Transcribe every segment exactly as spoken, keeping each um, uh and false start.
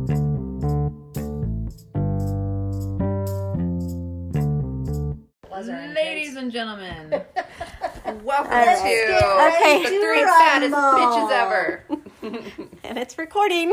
Ladies and gentlemen, welcome right. to Okay. the three fattest bitches ever. And it's recording.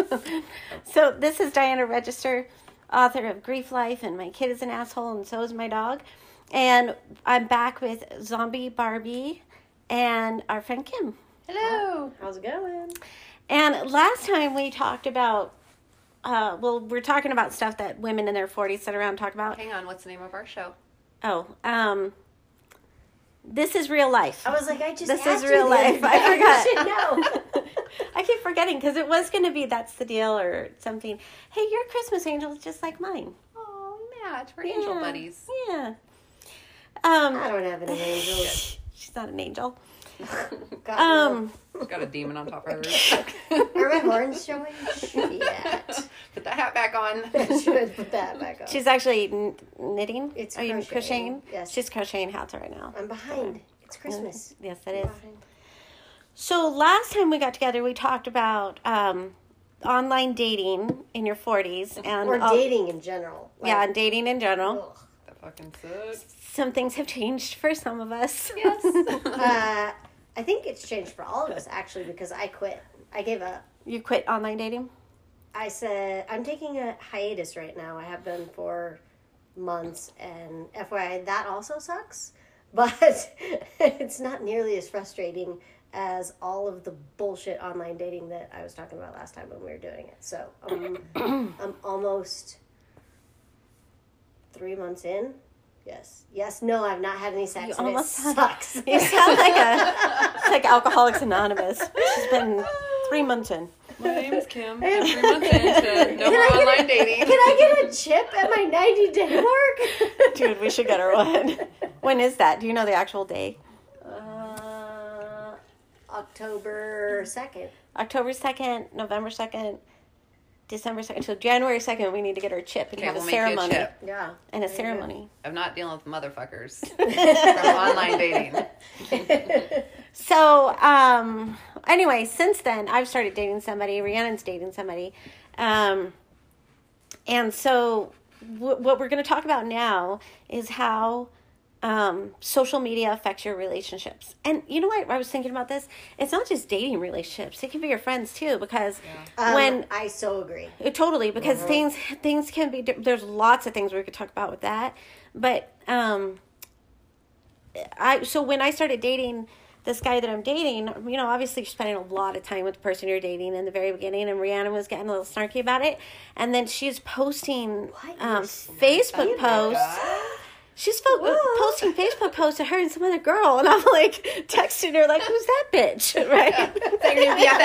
So this is Diana Register, author of Grief Life and My Kid is an Asshole and So is My Dog. And I'm back with Zombie Barbie and our friend Kim. Hello. How's it going? And last time we talked about, uh, well, we're talking about stuff that women in their forties sit around and talk about. Hang on, what's the name of our show? Oh, um, this is real life. I was like, I just This asked is you real the life. other I day. forgot. You should know. I keep forgetting because it was going to be that's the deal or something. Hey, your Christmas angel is just like mine. Oh, Matt, we're angel Yeah. buddies. Yeah. Um, I don't have any angels. she's not an angel. God, Um, Got a demon on top of her. no. Are my horns showing? Shit. Put the hat back on. I should put that back on. she's actually kn- knitting. It's Are you crocheting. crocheting? Yes. She's crocheting hats right now. I'm behind. It's Christmas. Yes, it I'm is. behind. So last time we got together, we talked about um, online dating in your forties and Or all- dating in general. Like, yeah, and dating in general. ugh. That fucking sucks. Some things have changed for some of us. Yes. Uh, I think it's changed for all of us, actually, because I quit. I gave up. You quit online dating? I said, I'm taking a hiatus right now. I have been for months, and F Y I, that also sucks. But it's not nearly as frustrating as all of the bullshit online dating that I was talking about last time when we were doing it. So um, I'm almost three months in. Yes. Yes, no, I've not had any sex, You and it almost had- sucks. You sound like a it's like Alcoholics Anonymous. She's been three months in. My name is Kim. I'm three months into no Can more I get online a- dating. Can I get a chip at my ninety-day mark? Dude, we should get her one. When is that? Do you know the actual day? Uh, October second. October second, November second, December second. So January second, we need to get her a chip and Okay, have we'll a make you a ceremony. chip. Yeah. And a There you go. ceremony. I'm not dealing with motherfuckers from online dating. So, um, anyway, since then, I've started dating somebody. Rhiannon's dating somebody. Um, and so, w- what we're going to talk about now is how um, social media affects your relationships. And you know what? I was thinking about this. It's not just dating relationships. It can be your friends, too, because Um, when... I so agree. Uh, Totally, because things things can be. di- There's lots of things we could talk about with that, but um, I so when I started dating this guy that I'm dating, you know, obviously you're spending a lot of time with the person you're dating in the very beginning, and Rhiannon was getting a little snarky about it, and then she's posting What? um, You're Facebook snarky? posts. She's fo- posting Facebook posts of her and some other girl, and I'm like texting her like, "Who's that bitch?" Right? Your new B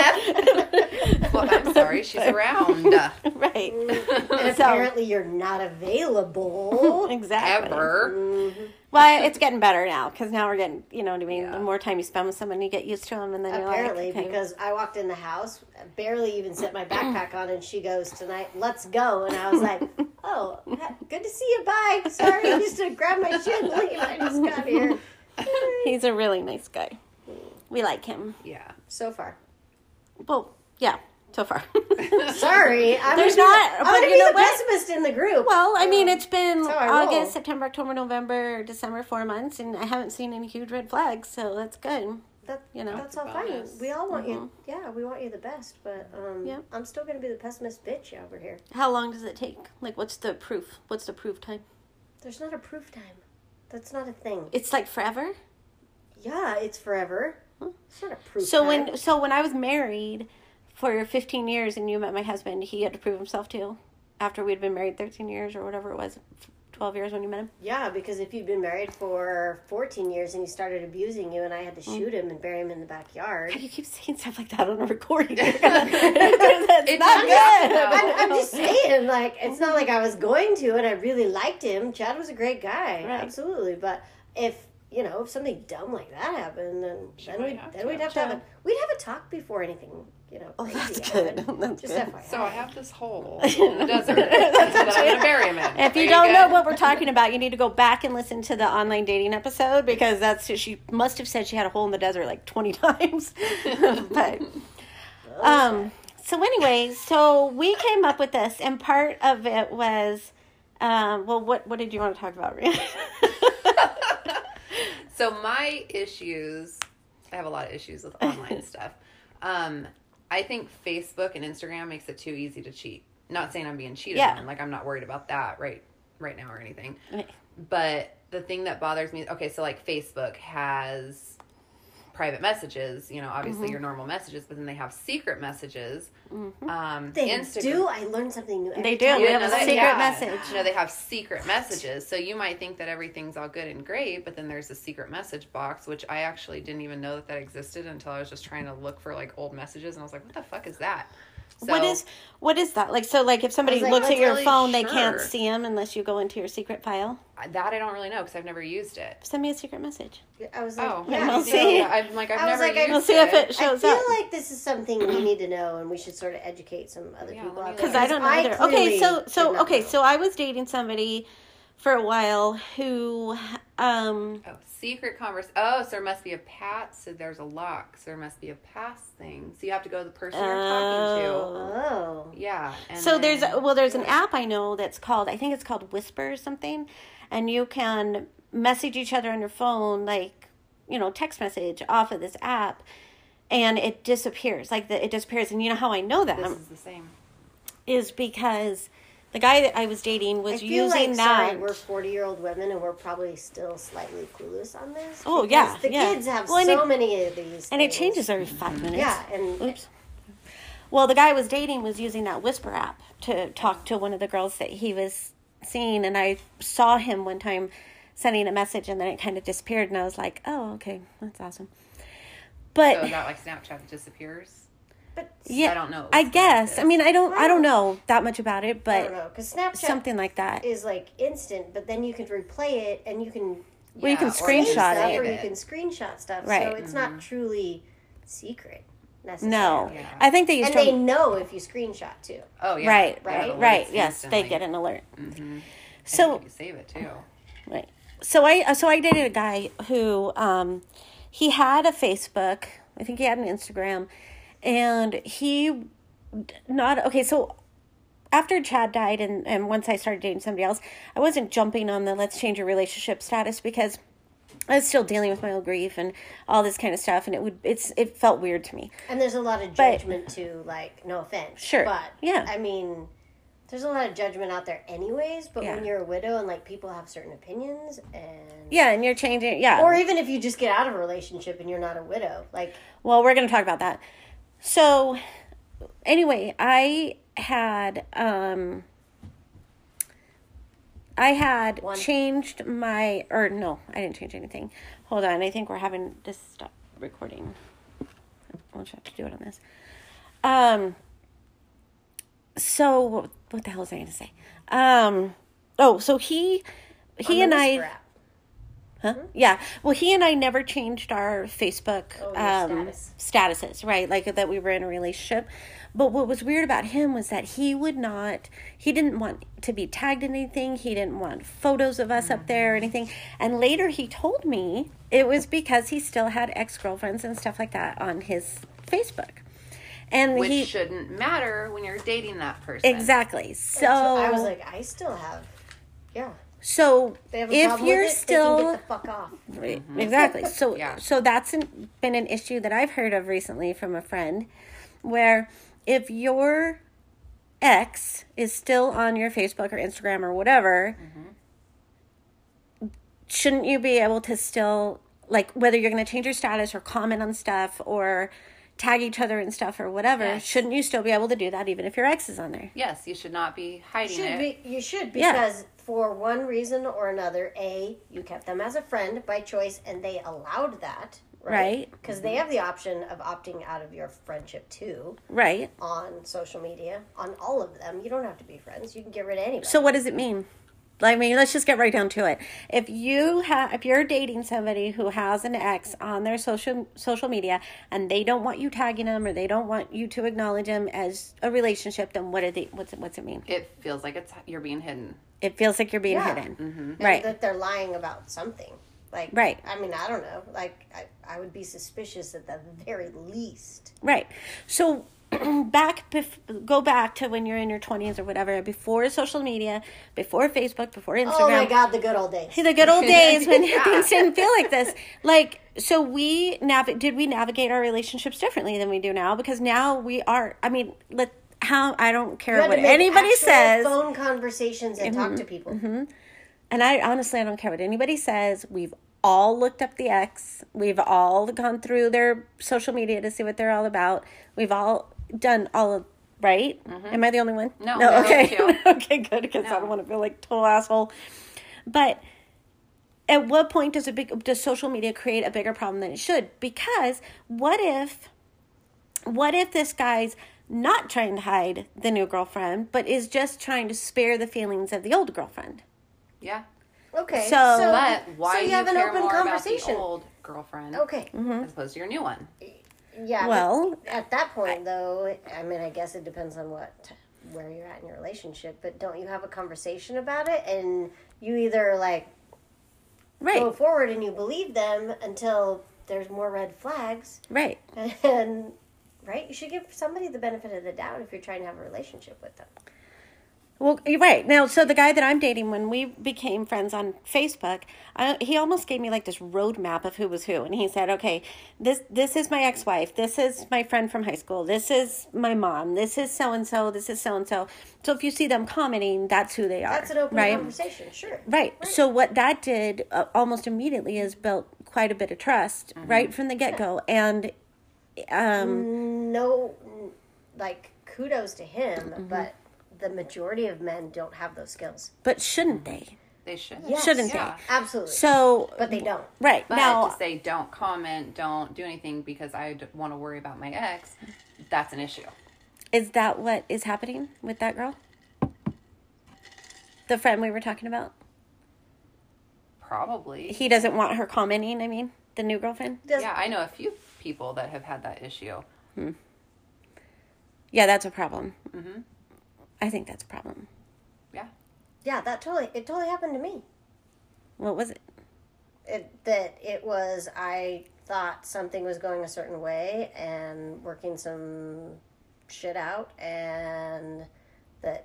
F F? Well, I'm sorry, she's around. Right. And apparently you're not available. Exactly. Ever. Well, it's getting better now because now we're getting, you know what I mean? Yeah. The more time you spend with someone, you get used to them, and then Apparently, you're like, okay. because I walked in the house, barely even set my backpack on, and she goes, "Tonight, let's go." And I was like, "Oh, good to see you. Bye. Sorry, I just to grab my shit and leave. I just got here." He's a really nice guy. We like him. Yeah. So far, Well, yeah, so far. sorry, I'm There's gonna be, not- I'm but gonna you be know the what? pessimist in the group. Well, I mean, it's been That's how I roll. August, September, October, November, December, four months, and I haven't seen any huge red flags, so that's good. That, you know. that's all That's a fine. bonus. We all want you. Yeah, we want you the best, but um, Yeah. I'm still gonna be the pessimist bitch over here. How long does it take? Like, what's the proof? What's the proof time? There's not a proof time. That's not a thing. It's like forever? Yeah, it's forever. It's not a proof So time. when so when I was married for fifteen years and you met my husband, he had to prove himself too. After we'd been married thirteen years or whatever it was, twelve years when you met him. Yeah, because if you'd been married for fourteen years and he started abusing you and I had to shoot him and bury him in the backyard. You keep saying stuff like that on a recording. You're gonna- it's It's not good. I'm, I'm just saying, like, it's not like I was going to and I really liked him. Chad was a great guy, Right. absolutely. But if, you know, if something dumb like that happened, then, then, might we'd, have then to. we'd have to have a, we'd have a talk before anything, you know, Oh, crazy that's good. happened. That's Just good. F Y I. So I have this hole in the desert that I'm going to bury him in. If you Are don't good? know what we're talking about, you need to go back and listen to the online dating episode because that's she must have said she had a hole in the desert like twenty times. But um So anyway, so we came up with this, and part of it was, um, well, what what did you want to talk about, Rhiannon? So my issues, I have a lot of issues with online stuff. Um, I think Facebook and Instagram makes it too easy to cheat. Not saying I'm being cheated Yeah. on. Like, I'm not worried about that right right now or anything. Right. But the thing that bothers me, okay, so like Facebook has private messages, you know, obviously Mm-hmm. your normal messages, but then they have secret messages. Mm-hmm. Um, They Instagram, do. I learned something new. every They do. time. We Yeah, have no, a that- secret yeah. message. No, they have secret messages. So you might think that everything's all good and great, but then there's a secret message box, which I actually didn't even know that that existed until I was just trying to look for like old messages, and I was like, what the fuck is that? So, What is what is that? Like, so like if somebody I was like, looks at "What's your really phone, they can't sure?" see them unless you go into your secret file. that? I don't really know because I've never used it. Send me a secret message. I was like, Oh, yeah. we'll so see. I'm like, I've I was never like, I- used We'll see if it I shows feel up. like this is something we need to know, and we should sort of educate some other Yeah, people let me out there. look. Because I don't know either. Okay, clearly so did so not okay, know. so I was dating somebody for a while who, um, Oh, secret converse. Oh, so there must be a pat. So there's a lock. So there must be a pass thing. So you have to go to the person you're talking to. Oh, Yeah. And so there's then- well, there's an app I know that's called, I think it's called Whisper or something, and you can message each other on your phone, like, you know, text message off of this app, and it disappears. Like the, it disappears, and you know how I know that This is the same. is because the guy that I was dating was I feel using like that. sorry, we're forty-year-old women, and we're probably still slightly clueless on this. Oh, because yeah, the yeah. kids have Well, and so it- many of these, and it things. changes every five minutes. Yeah, and Oops. Well, the guy I was dating was using that Whisper app to talk to one of the girls that he was seeing, and I saw him one time sending a message, and then it kind of disappeared, and I was like, oh, okay, that's awesome. But So is that like Snapchat that disappears? but yeah, I don't know. I guess. I mean, I don't, I don't know that much about it, I don't but know because Snapchat something like that. is like instant, but then you can replay it, and you can Well, you can or screenshot save stuff, it. or you can screenshot stuff. Right. So it's not truly secret necessarily. No, Yeah. I think they used And to. they know if you screenshot too. Oh yeah. Right, They have right, alerts right. Yes, instantly. they get an alert. Mm-hmm. So you can save it too. Right. So I so I dated a guy who um he had a Facebook. I think he had an Instagram, and he not okay. So after Chad died, and and once I started dating somebody else, I wasn't jumping on the let's change your relationship status because I was still dealing with my own grief and all this kind of stuff, and it would it's it felt weird to me. And there's a lot of But- judgment too, like, no offense. Sure. But, Yeah. I mean, there's a lot of judgment out there anyways, but Yeah. when you're a widow and, like, people have certain opinions and... Yeah, and you're changing. Yeah. Or even if you just get out of a relationship and you're not a widow. Like, Well, we're going to talk about that. So, anyway, I had um I had One. changed my or no, I didn't change anything. Hold on, I think we're having to stop recording. I'll just have to do it on this. Um so what the hell was I going to say? Um oh, so he he on and the I Whisper app. Huh? Yeah. Well, he and I never changed our Facebook Oh, your um, status. statuses, right? Like that we were in a relationship. But what was weird about him was that he would not, he didn't want to be tagged in anything. He didn't want photos of us up there or anything. And later he told me it was because he still had ex-girlfriends and stuff like that on his Facebook. And Which he, shouldn't matter when you're dating that person. exactly. So, I was like, I still have... Yeah. so They have a if problem you're with it, still... they can get the fuck off. Right, exactly. So, Yeah. so that's an, been an issue that I've heard of recently from a friend, where if your ex is still on your Facebook or Instagram or whatever, shouldn't you be able to still, like, whether you're going to change your status or comment on stuff or tag each other and stuff or whatever, Yes. shouldn't you still be able to do that even if your ex is on there? Yes, you should not be hiding Should it. be, you should Yeah. because for one reason or another, A, you kept them as a friend by choice and they allowed that, right? Right. Because they have the option of opting out of your friendship too Right. on social media, on all of them. You don't have to be friends. You can get rid of anybody. So what does it mean? I mean, let's just get right down to it. If you have, if you're dating somebody who has an ex on their social social media and they don't want you tagging them or they don't want you to acknowledge them as a relationship, then what are they? What's it, what's it mean? It feels like it's you're being hidden. It feels like you're being Yeah. hidden, And right? that they're lying about something. Like, Right. I mean, I don't know. Like, I, I would be suspicious at the very least. Right. So back, bef- go back to when you're in your twenties or whatever, before social media, before Facebook, before Instagram. Oh my God, the good old days. The good old days when Yeah. things didn't feel like this. Like, so we nav- did we navigate our relationships differently than we do now? Because now we are, I mean, let how I don't care You had what to make anybody actual says. phone conversations and talk to people. And I honestly, I don't care what anybody says. We've all looked up the X. We've all gone through their social media to see what they're all about. We've all done all of, right? Am I the only one? No, No, no, okay. you. Okay, good, because I No. don't want to feel like a total asshole. But at what point does a big does social media create a bigger problem than it should? Because what if what if this guy's not trying to hide the new girlfriend, but is just trying to spare the feelings of the old girlfriend? Yeah. Okay. So- But why so do you you have an care open more conversation. about the old girlfriend Okay. as opposed to your new one? Yeah. Well, but at that point, though, I mean, I guess it depends on what where you're at in your relationship. But don't you have a conversation about it, and you either like right, go forward and you believe them until there's more red flags, right. and right, you should give somebody the benefit of the doubt if you're trying to have a relationship with them. Well, you're right. Now, so the guy that I'm dating, when we became friends on Facebook, I, he almost gave me like this roadmap of who was who. And he said, okay, this this is my ex-wife. This is my friend from high school. This is my mom. This is so-and-so. This is so-and-so. So if you see them commenting, that's who they are. That's an open right? conversation, sure. Right. So what that did uh, almost immediately is built quite a bit of trust right from the get-go. And um, No, like kudos to him, Mm-hmm. but the majority of men don't have those skills. but shouldn't they? They should. Yes. Shouldn't Yeah. Absolutely. So, but they don't. right. But now, to say don't comment, don't do anything because I d- want to worry about my ex, that's an issue. is that what is happening with that girl? The friend we were talking about? Probably. He doesn't want her commenting, I mean, the new girlfriend? Does, Yeah, I know a few people that have had that issue. Yeah, that's a problem. Mm-hmm. I think that's a problem. Yeah. Yeah, that totally, it totally happened to me. What was it? It, that it was, I thought something was going a certain way and working some shit out, and that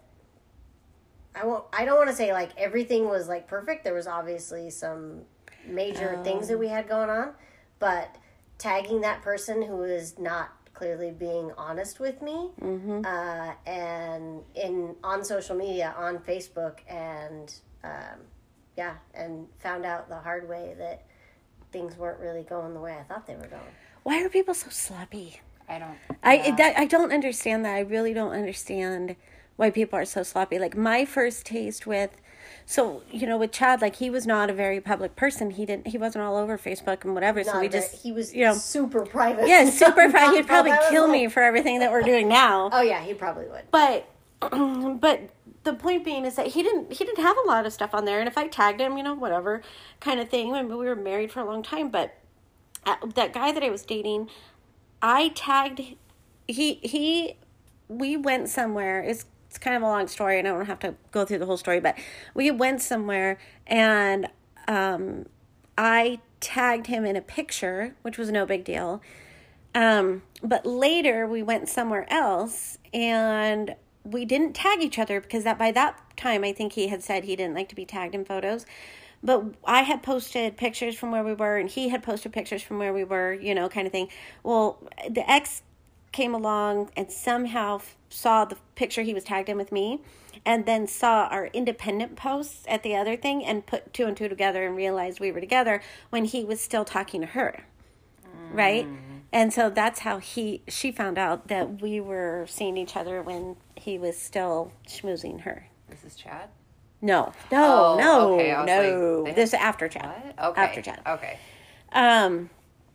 I won't, I don't want to say like everything was like perfect. There was obviously some major Oh. things that we had going on, but tagging that person who was not clearly being honest with me, Mm-hmm. uh, and in on social media, on Facebook, and um, yeah, and found out the hard way that things weren't really going the way I thought they were going. Why are people so sloppy? I don't. I yeah. that, I don't understand that. I really don't understand why people are so sloppy. Like my first taste with, so you know, with Chad, like he was not a very public person. He didn't. He wasn't all over Facebook and whatever. So Not we very- just, he was you know, super private. yeah, super private. He'd probably That was kill like- me for everything that we're doing now. Oh yeah, he probably would. But but the point being is that he didn't he didn't have a lot of stuff on there, and if I tagged him, you know, whatever kind of thing. I mean, we were married for a long time, but uh, that guy that I was dating, I tagged he he we went somewhere. It's it's kind of a long story, and I don't have to go through the whole story, but we went somewhere, and um, I tagged him in a picture, which was no big deal. Um, but later we went somewhere else, and we didn't tag each other because that by that time I think he had said he didn't like to be tagged in photos. But I had posted pictures from where we were, and he had posted pictures from where we were, you know, kind of thing. Well, the ex came along and somehow saw the picture he was tagged in with me, and then saw our independent posts at the other thing and put two and two together and realized we were together when he was still talking to her. Mm. Right? And so that's how he she found out that we were seeing each other when he was still schmoozing her. This is Chad? No, no, Oh, no, okay, I was no. like, they This is after Chad. What? Okay. After Chad. Okay. Um,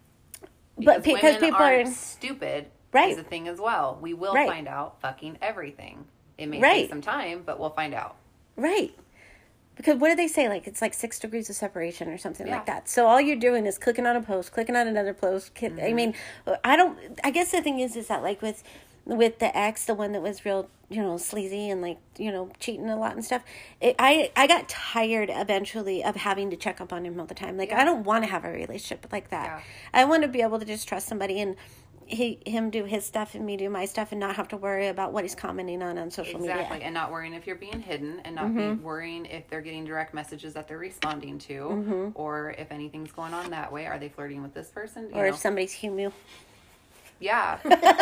but because women people aren't are stupid Right. is a thing as well. We will Right. find out fucking everything. It may Right. take some time, but we'll find out. right. Because what do they say? Like it's like six degrees of separation or something Yeah. like that. So all you're doing is clicking on a post, clicking on another post. Ki- Mm-hmm. I mean, I don't. I guess the thing is, is that like with with the ex, the one that was real, you know, sleazy and like you know cheating a lot and stuff. It, I I got tired eventually of having to check up on him all the time. Like Yeah. I don't want to have a relationship like that. Yeah. I want to be able to just trust somebody and. he him do his stuff and me do my stuff and not have to worry about what he's commenting on on social Exactly, media. and not worrying if you're being hidden, and not Mm-hmm. be worrying if they're getting direct messages that they're responding to, Mm-hmm. or if anything's going on that way. Are they flirting with this person? You Or know? if somebody's humu. Yeah.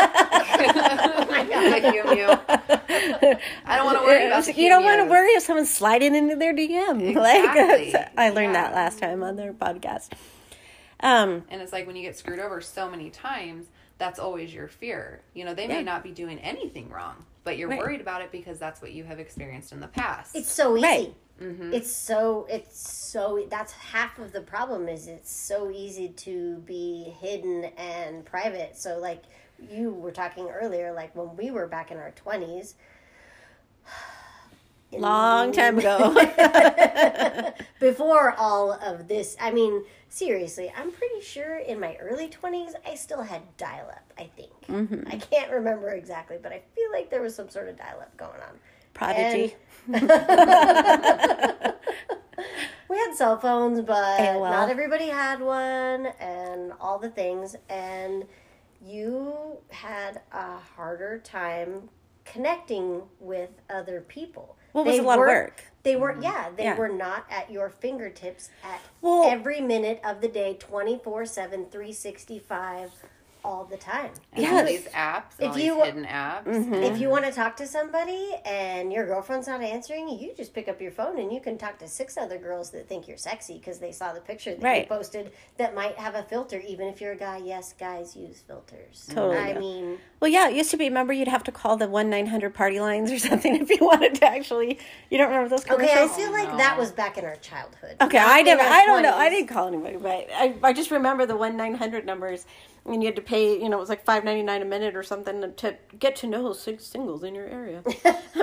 Like you, you. I don't want to worry about the You don't want to Q Us. worry if someone's sliding into their D M. Exactly. Like I learned Yeah. that last time on their podcast. Um, And it's like when you get screwed over so many times, that's always your fear. You know, they Yeah. may not be doing anything wrong, but you're Right. worried about it because that's what you have experienced in the past. It's so easy. Right. Mm-hmm. It's so it's so that's half of the problem is it's so easy to be hidden and private. So like you were talking earlier, like when we were back in our twenties, long time ago. before all of this. I mean, seriously, I'm pretty sure in my early twenties I still had dial up, I think. Mm-hmm. I can't remember exactly, but I feel like there was some sort of dial up going on. Prodigy. We had cell phones, but A O L. not everybody had one, and all the things. And you had a harder time connecting with other people. Well, it was They a lot of weren't- work. They were, yeah, they Yeah. were not at your fingertips at Well- every minute of the day, twenty-four seven, three sixty-five, all the time. And Yes. all these apps, If all these you- hidden apps. Mm-hmm. If you want to talk to somebody and your girlfriend's not answering, you just pick up your phone and you can talk to six other girls that think you're sexy because they saw the picture that Right. you posted that might have a filter, even if you're a guy. Yes, guys use filters. Totally I do. mean, Well, yeah, it used to be. Remember, you'd have to call the one nine hundred party lines or something if you wanted to actually. You don't remember those commercials? okay, I feel like no. that was back in our childhood. Okay, not I in never. our I don't know. I twenties. didn't call anybody, but I, I just remember the one nine hundred numbers, and you had to pay. You know, it was like five ninety nine a minute or something to get to know six singles in your area. but,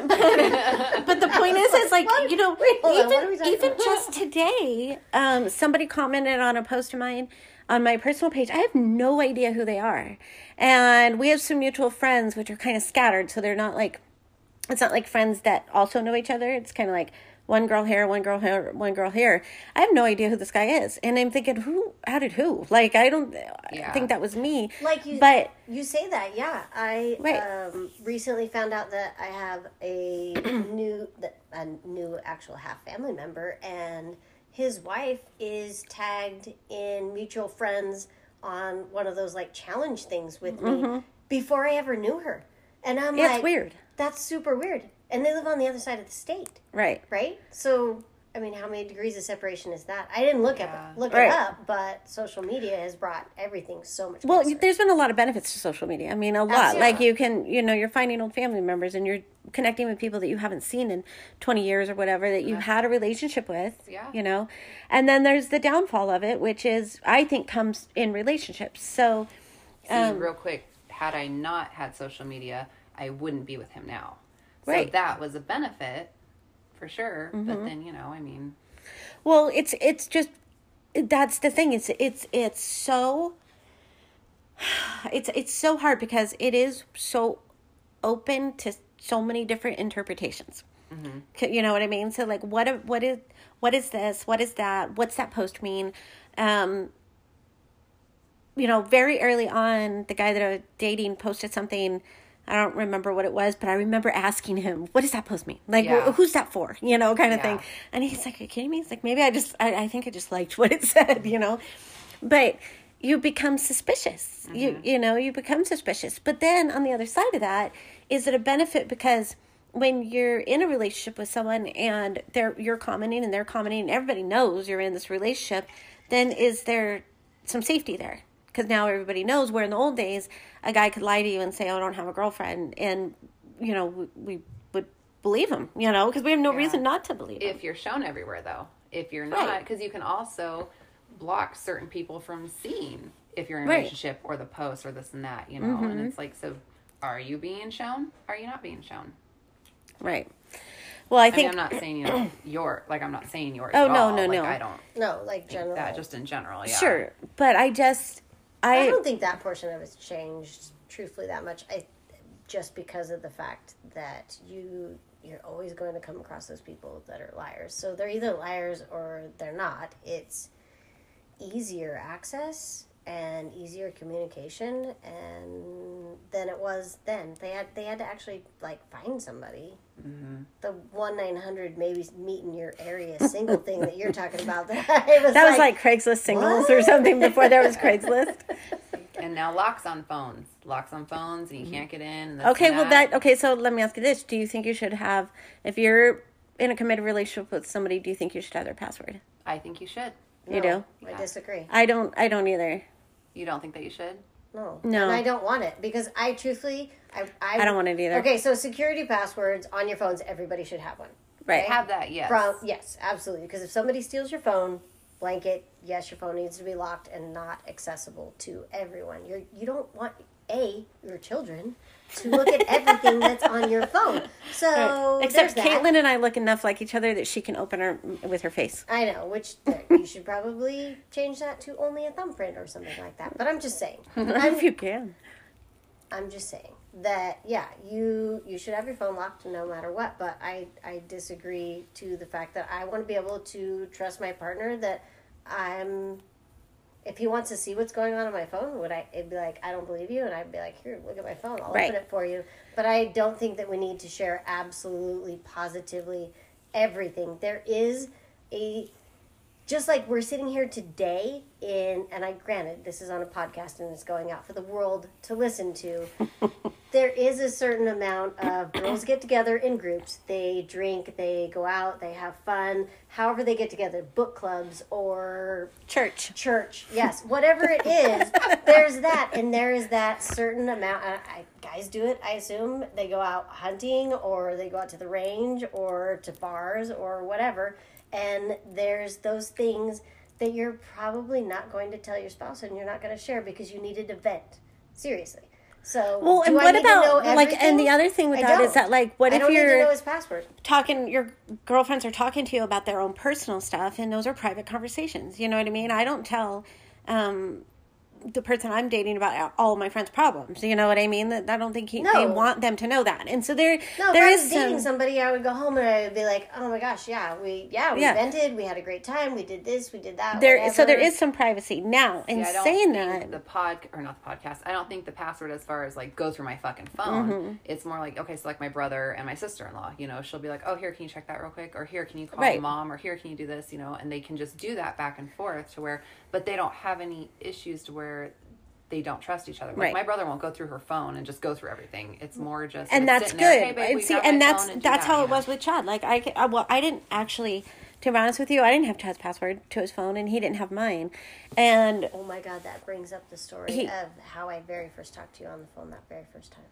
but the point is, is like What? you know, Wait, hold on, what are we even talking even about? just today, um, somebody commented on a post of mine on my personal page. I have no idea who they are, and we have some mutual friends which are kind of scattered, so they're not like. It's not like friends that also know each other. It's kind of like one girl here, one girl here, one girl here. I have no idea who this guy is. And I'm thinking, who, how did who? Like, I don't Yeah. think that was me. Like you, But, you say that, yeah. I Right. um, recently found out that I have a new, that a new actual half family member, and his wife is tagged in mutual friends on one of those like challenge things with me before I ever knew her, and I'm Mm-hmm. yeah, like, it's weird. That's super weird, and they live on the other side of the state, Right. right? So. I mean, how many degrees of separation is that? I didn't look Yeah. up look Right. it up, but social media has brought everything so much Well, closer. there's been a lot of benefits to social media. I mean, a lot. Absolutely. Like, you can, you know, you're finding old family members and you're connecting with people that you haven't seen in twenty years or whatever that you had a relationship with. Yeah. You know? And then there's the downfall of it, which is, I think, comes in relationships. So, See, Um, real quick, had I not had social media, I wouldn't be with him now. So Right. that was a benefit for sure. Mm-hmm. But then, you know, I mean, well, it's it's just that's the thing. It's it's it's so it's it's so hard because it is so open to so many different interpretations. Mm-hmm. You know what I mean? So like, what a- what is what is this? What is that? What's that post mean? Um, you know, very early on, the guy that I was dating posted something. I don't remember what it was, but I remember asking him, what does that post mean? Like, Yeah. wh- who's that for? You know, kind of Yeah. thing. And he's like, are you kidding me? He's like, maybe I just, I, I think I just liked what it said, you know? But you become suspicious. Mm-hmm. You, you know, you become suspicious. But then on the other side of that, is it a benefit because when you're in a relationship with someone and they're, you're commenting and they're commenting and everybody knows you're in this relationship, then is there some safety there? Because now everybody knows, where in the old days, a guy could lie to you and say, oh, I don't have a girlfriend. And, you know, we, we would believe him, you know, because we have no Yeah. reason not to believe him. if you're shown everywhere, though, if you're not, Right. because you can also block certain people from seeing if you're in a Right. relationship or the post or this and that, you know? And it's like, so are you being shown? Are you not being shown? Right. Well, I I think, mean, I'm not saying, you know, your, like, I'm not saying yours. Oh, at no, all. no, like, no. I don't no, like think general. that, just in general, yeah. sure. But I just, I I, don't think that portion of it's changed, truthfully, that much. I just because of the fact that you you're always going to come across those people that are liars. So they're either liars or they're not. It's easier access and easier communication and than it was then. They had they had to actually like find somebody. Mm-hmm. The one nine hundred maybe meet in your area single thing that you're talking about. That was that like, was like Craigslist singles what? or something before there was Craigslist. And now locks on phones, locks on phones, and you can't get in. And this Okay, and well that okay. So let me ask you this: do you think you should have, if you're in a committed relationship with somebody, do you think you should have their password? I think you should. You no, do? I Yeah. disagree. I don't. I don't either. You don't think that you should? No. No. And I don't want it because I truthfully, I, I, I don't want it either. Okay, so security passwords on your phones, everybody should have one. Right. Have that, yes. From yes, absolutely. Because if somebody steals your phone, blanket, yes, your phone needs to be locked and not accessible to everyone. You're you don't want a your children to look at everything that's on your phone. So Except there's that. Caitlin and I look enough like each other that she can open her with her face. I know, which you should probably change that to only a thumbprint or something like that. But I'm just saying. if you can. I'm just saying that yeah, you you should have your phone locked no matter what. But I I disagree to the fact that I want to be able to trust my partner that I'm. If he wants to see what's going on on my phone, would I? It'd be like I don't believe you, and I'd be like, here, look at my phone. I'll Right. open it for you. But I don't think that we need to share absolutely, positively everything. There is a. Just like we're sitting here today in, and I granted this is on a podcast and it's going out for the world to listen to. There is a certain amount of girls get together in groups. They drink, they go out, they have fun. However they get together, book clubs or Church. church. Yes, whatever it is, there's that, and there is that certain amount. I, I, guys do it, I assume. They go out hunting, or they go out to the range, or to bars, or whatever. And there's those things that you're probably not going to tell your spouse and you're not going to share because you needed to vent. Seriously. So, Well, do and I what need to know about like? And everything? the other thing with I that is don't. that like, what I if don't need to know you're his password. talking? Your girlfriends are talking to you about their own personal stuff, and those are private conversations. You know what I mean? I don't tell um, the person I'm dating about all of my friends' problems. You know what I mean? That I don't think he, No. they want them to know that. And so there, No, there if I is was dating some, somebody, I would go home and I would be like, "Oh my gosh, yeah, we, yeah, we Yeah. vented, we had a great time, we did this, we did that." there. whatever. So there is some privacy now. In Yeah, I don't saying think that, the pod or not the podcast. I don't think the password as far as like go through my fucking phone. Mm-hmm. It's more like okay, so like my brother and my sister in law. You know, she'll be like, oh, here, can you check that real quick? Or here, can you call Right. mom? Or here, can you do this? You know, and they can just do that back and forth to where, but they don't have any issues to where they don't trust each other. Like Right. my brother won't go through her phone and just go through everything. It's more just and it's that's sitting good. there, hey, babe, and we see, got and my that's phone and do that's that, how you it was know? with Chad. Like I, I, well, I didn't actually. To be honest with you, I didn't have Chad's password to his phone, and he didn't have mine. And Oh my god, that brings up the story He- of how I very first talked to you on the phone that very first time.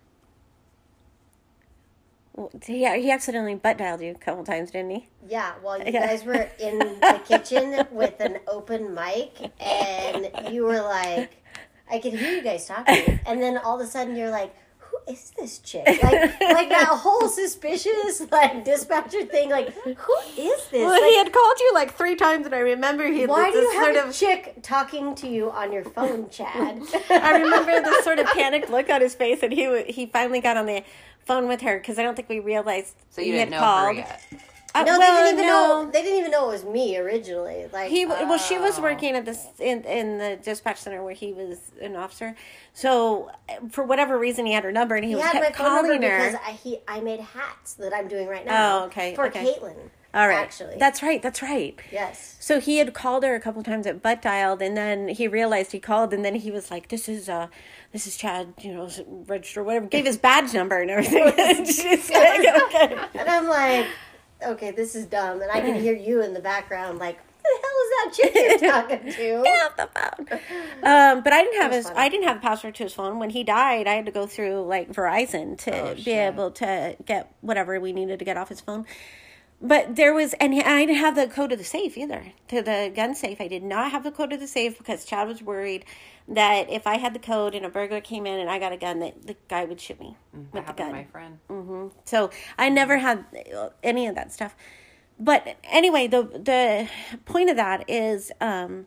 well, he he accidentally butt dialed you a couple times, didn't he? Yeah, while you Yeah. guys were in the kitchen with an open mic, and you were like, I could hear you guys talking, and then all of a sudden you're like, who is this chick? Like, like that whole suspicious, like, dispatcher thing, like, who is this? Well, Like, he had called you like three times, and I remember he. why do this you have sort a of, chick talking to you on your phone, Chad? I remember the sort of panicked look on his face, and he w- he finally got on the phone with her because I don't think we realized So you he didn't had know called. her yet. Uh, No, well, they didn't even no. know. They didn't even know it was me originally. Like, He well, she was Oh. working at this in in the dispatch center where he was an officer. So for whatever reason, he had her number, and he, he was had my kept phone number calling her. because I he I made hats that I'm doing right now. Oh, okay, For okay. Caitlin. All right, Actually, that's right, that's right. yes. So he had called her a couple times at butt dialed, and then he realized he called, and then he was like, "This is uh, this is Chad, you know, register whatever." Gave his badge number and everything. And she's like, "Okay." And I'm like, okay, this is dumb. And I can hear you in the background, like, who the hell is that chick you're talking to? Get off the phone. Um, but I didn't have That was his. funny. I didn't have the password to his phone when he died. I had to go through like Verizon to Oh, be shit. able to get whatever we needed to get off his phone. But there was, and I didn't have the code to the safe either. To the gun safe, I did not have the code to the safe because Chad was worried that if I had the code and a burglar came in and I got a gun, that the guy would shoot me That with the happened to gun. my friend. hmm So I never had any of that stuff. But anyway, the the point of that is, um,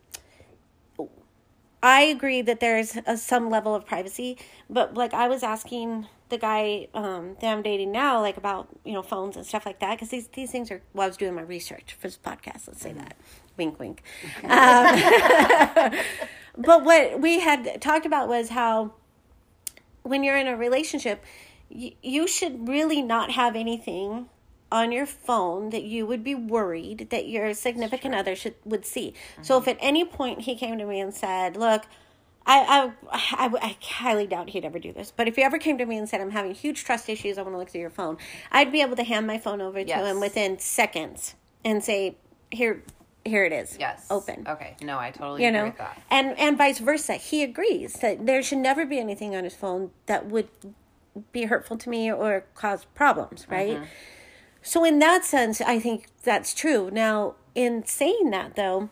I agree that there's a, some level of privacy. But like I was asking the guy um, that I'm dating now, like about you know phones and stuff like that, because these these things are. Well, I was doing my research for this podcast. Let's say that. Wink, wink. Um, but what we had talked about was how when you're in a relationship, y- you should really not have anything on your phone that you would be worried that your significant other should would see. Mm-hmm. So if at any point he came to me and said, look, I, I, I, I highly doubt he'd ever do this, but if he ever came to me and said, I'm having huge trust issues, I want to look through your phone, I'd be able to hand my phone over yes. to him within seconds and say, here, here it is. Yes. Open. Okay. No, I totally you agree know? with that. And, and vice versa. He agrees that there should never be anything on his phone that would be hurtful to me or cause problems, right? Mm-hmm. So in that sense, I think that's true. Now, in saying that, though,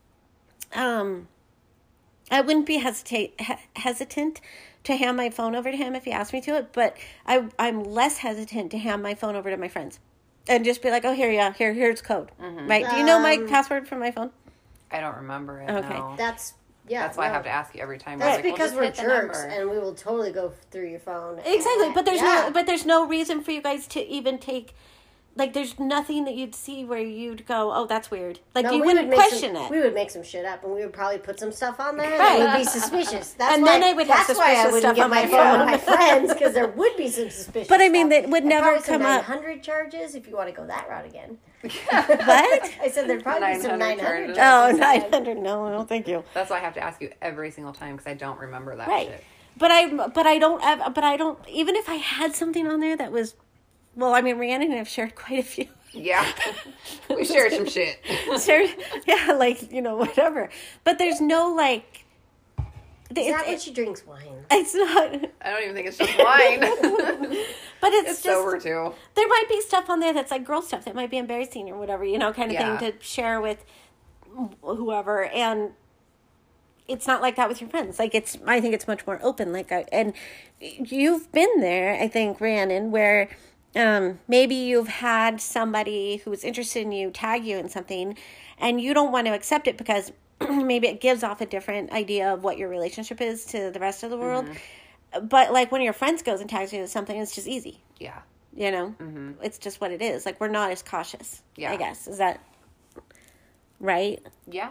um, I wouldn't be hesitate, he- hesitant to hand my phone over to him if he asked me to it, but I, I'm less hesitant to hand my phone over to my friends and just be like, oh, here, yeah, here, here's code, mm-hmm. right? Do you know my Um, password for my phone? I don't remember it. Okay. No. That's, yeah. That's why no. I have to ask you every time. That's like, well, because just we're hit the jerks number. and we will totally go through your phone. Exactly, And- but there's yeah. no, but there's no reason for you guys to even take, like, there's nothing that you'd see where you'd go, oh, that's weird. Like, No, you we wouldn't would make question some, it. We would make some shit up, and we would probably put some stuff on there, Right. and it would be suspicious. That's And why, then I would have that's why I suspicious wouldn't stuff get on my my phone phone. with my friends, because there would be some suspicious But I mean, stuff. that would And never probably some come up. nine hundred charges, if you want to go that route again. What? I said there'd probably be some nine nine hundred hundred charges. charges. Oh, nine hundred. No, no, thank you. That's why I have to ask you every single time because I don't remember that Right. shit. But I, but I don't, have, but I don't, even if I had something on there that was, well, I mean, Rhiannon and I have shared quite a few. Yeah. We shared some shit. Sure. Yeah, like, you know, whatever. But there's no, like, Is it's, that when it, she drinks wine? it's not, I don't even think it's just wine. but it's, It's just, sober too. there might be stuff on there that's like girl stuff that might be embarrassing or whatever, you know, kind of Yeah. thing to share with whoever. And it's not like that with your friends. Like, it's, I think it's much more open. Like, I, and you've been there, I think, Rhiannon, where um, maybe you've had somebody who's interested in you tag you in something and you don't want to accept it because maybe it gives off a different idea of what your relationship is to the rest of the world. Mm-hmm. But like when your friends goes and tags you with something, it's just easy. Yeah. You know, Mm-hmm. it's just what it is. Like, we're not as cautious, Yeah. I guess. Is that right? Yeah.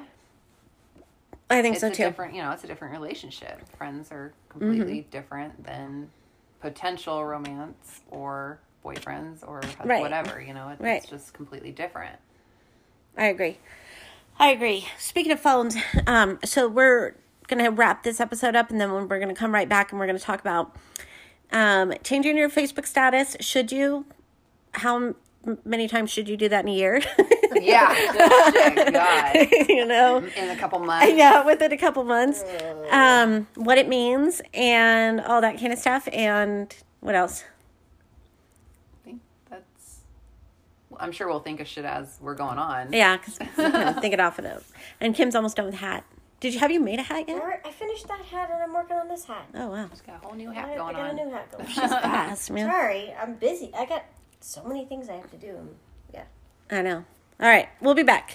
I think It's so a too. different, you know, it's a different relationship. Friends are completely Mm-hmm. different than potential romance or boyfriends or hus- Right. whatever, you know, it, Right. it's just completely different. I agree. I agree. Speaking of phones, um, so we're going to wrap this episode up, and then we're going to come right back and we're going to talk about um, changing your Facebook status. Should you? How m- many times should you do that in a year? Yeah. Shit, God. You know? In a couple months. Yeah, within a couple months. Um, what it means and all that kind of stuff. And what else? I think that's, I'm sure we'll think of shit as we're going on. Yeah, because think it off of it. And Kim's almost done with hat. Did you have you made a hat yet? Or I finished that hat and I'm working on this hat. Oh wow, Just got a whole new I, hat I going got on. a new hat going. fast man. Sorry, I'm busy. I got so many things I have to do. Um, Yeah. I know. All right, we'll be back.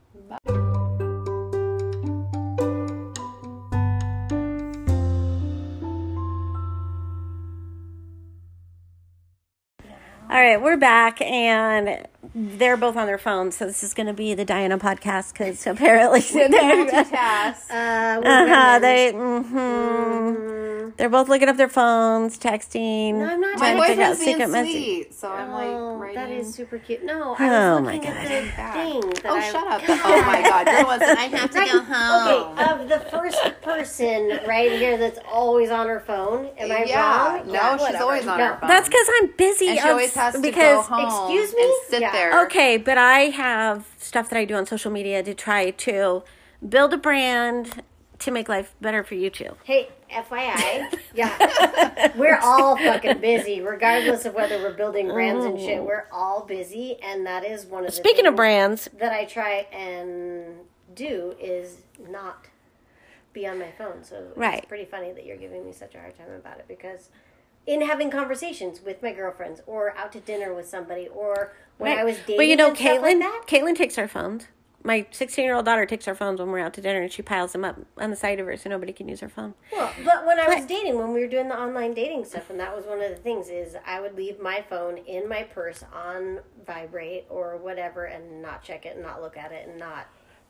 All right, we're back, and they're both on their phones, so this is going to be the Diana podcast because apparently they're Multitask. Uh, we're uh-huh, women. they mm-hmm. they're both looking up their phones, texting. No, I'm not My trying to figure out boyfriend's being secret message. sweet, so I'm like, Oh, writing. that is super cute. No, I was Oh, looking my at God. the thing that Oh, I... shut up. Oh, my God. You're the one saying, I have to go home. Okay, of the first person right here that's always on her phone, am I Yeah. wrong? No, she's whatever. always on No. her phone. That's because I'm busy. And she of- always has to because go home excuse me? and sit Yeah. there. Okay, but I have stuff that I do on social media to try to build a brand to make life better for you too. Hey, F Y I, yeah, we're all fucking busy, regardless of whether we're building brands and shit. We're all busy, and that is one of the Speaking of things brands, that I try and do is not be on my phone. So Right. it's pretty funny that you're giving me such a hard time about it because in having conversations with my girlfriends or out to dinner with somebody or when right. I was dating but you know, and stuff Caitlin, like that. Caitlin takes our phones. My sixteen-year-old daughter takes our phones when we're out to dinner, and she piles them up on the side of her so nobody can use her phone. Well, but when I was But- dating, when we were doing the online dating stuff, and that was one of the things, is I would leave my phone in my purse on vibrate or whatever and not check it and not look at it and not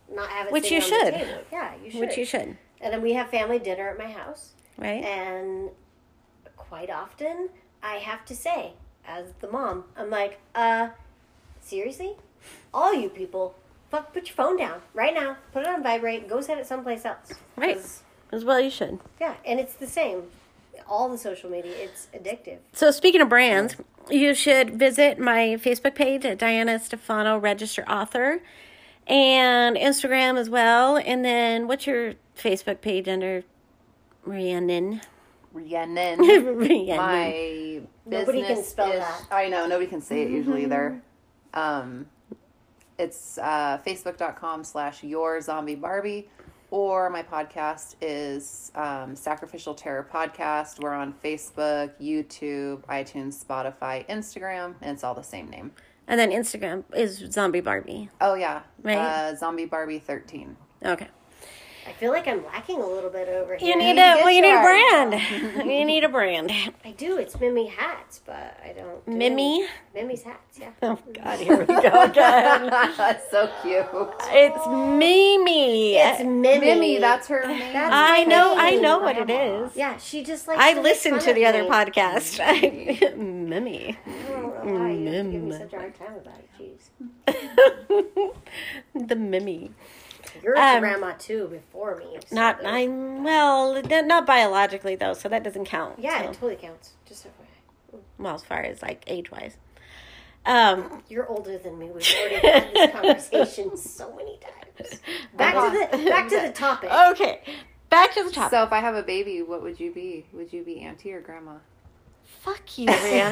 not have it Which sitting you on should. the table. Yeah, you should. Which you should. And then we have family dinner at my house. Right. And quite often, I have to say, as the mom, I'm like, uh, seriously? All you people, fuck, put your phone down right now. Put it on vibrate and go set it someplace else. Right. 'Cause, As well you should. yeah, and it's the same. All the social media, it's addictive. So speaking of brands, you should visit my Facebook page at Diana Stefano, Registered Author, and Instagram as well. And then what's your Facebook page under? Rhiannon. Rhiannon. Rhiannon. My Nobody can business spell is- that. I know, nobody can say it usually either. Um, it's uh, facebook.com slash your zombie Barbie. Or my podcast is um, Sacrificial Terror Podcast. We're on Facebook, YouTube, iTunes, Spotify, Instagram, and it's all the same name. And then Instagram is Zombie Barbie. Oh, yeah. Right. Uh, Zombie Barbie thirteen. Okay. I feel like I'm lacking a little bit over here. You need Yes, a well, you you need a are. brand. You need a brand. I do. It's Mimi hats, but I don't. Do Mimi? Mimi's hats, yeah. Oh God, here we go again. That's so cute. It's Mimi. It's Mimi. Mimi, that's her name. That's I my know, I name. know what it is. Yeah, she just likes I to make listened fun to of the other me. podcast. Mimi. I don't know why you have to give me Mim. such a hard time about it. Jeez. The Mimi. You're a Um, grandma too before me. so Not there's- I'm well, n- not biologically though, so that doesn't count. Yeah, so. it totally counts. Just F Y I. Well, as far as like age wise. Um, You're older than me. We've already had this conversation so many times. Back to the back to the topic. okay, back to the topic. So if I have a baby, what would you be? Would you be auntie or grandma? Fuck you, Rihanna.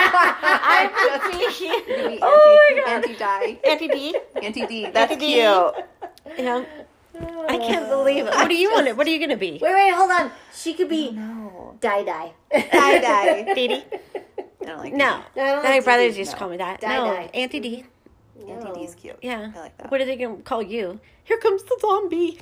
I would be You'd be auntie, Oh my God. auntie Di. Auntie D. Auntie D. That's Auntie D. cute. Yeah. I can't believe it. What do you want? It? What are you gonna be? Wait, wait, hold on. She could be No. Die Die. Die Di. Dee Dee? I don't like No. No, I don't My like brothers Dee Dee. used to No. call me that. Die no, Die. Auntie D. Dee. Auntie D's cute. Yeah. I like that. What are they gonna call you? Here comes the zombie.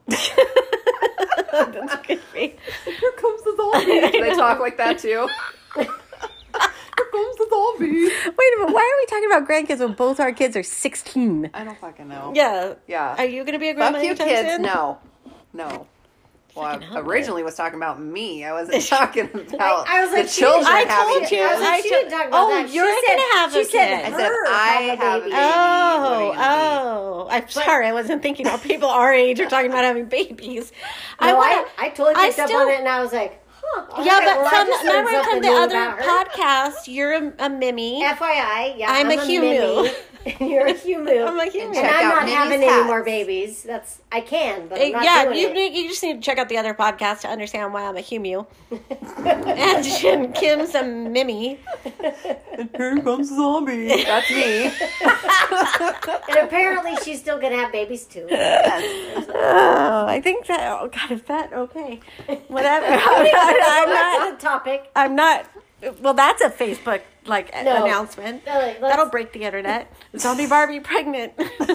That's creepy. Here comes the zombie. Do they talk like that too? Here comes the zombie. Wait a minute. Why are we talking about grandkids when both our kids are sixteen? I don't fucking know. Yeah. Yeah. Are you gonna be a grandma Fuck you anytime kids. soon? No. No. Well, I Fucking hell, originally was talking about me. I wasn't talking about I was like, the she children didn't- I having told you. I was kids. like, I she told- didn't talk about oh, that. She you're said- gonna have she a said kid. I her said I have a have a baby. baby. Oh, What are you gonna oh! I'm sorry, I wasn't thinking all people our age are talking about having babies. No, I, wanna- I, totally I picked up still- on it and I was like, huh. all yeah, right, but well, I from just learned remember from something the new other about her. podcast, you're a, a Mimi. F Y I, yeah, I'm I'm, a a humu. Mimi. You're a humu. I'm a humu. And Check I'm out not Mimi's having hats. any more babies. That's I can, but I'm not yeah, doing you it. need, you just need to check out the other podcast to understand why I'm a humu. And Kim's a Mimi. Here comes the zombie. That's me. And apparently she's still gonna have babies too. Oh, I think that. Oh God, is that okay? Whatever. I'm not. I'm not. That's a topic. I'm not. Well, that's a Facebook like a- No. announcement. No, like, let's- That'll break the internet. Zombie Barbie pregnant.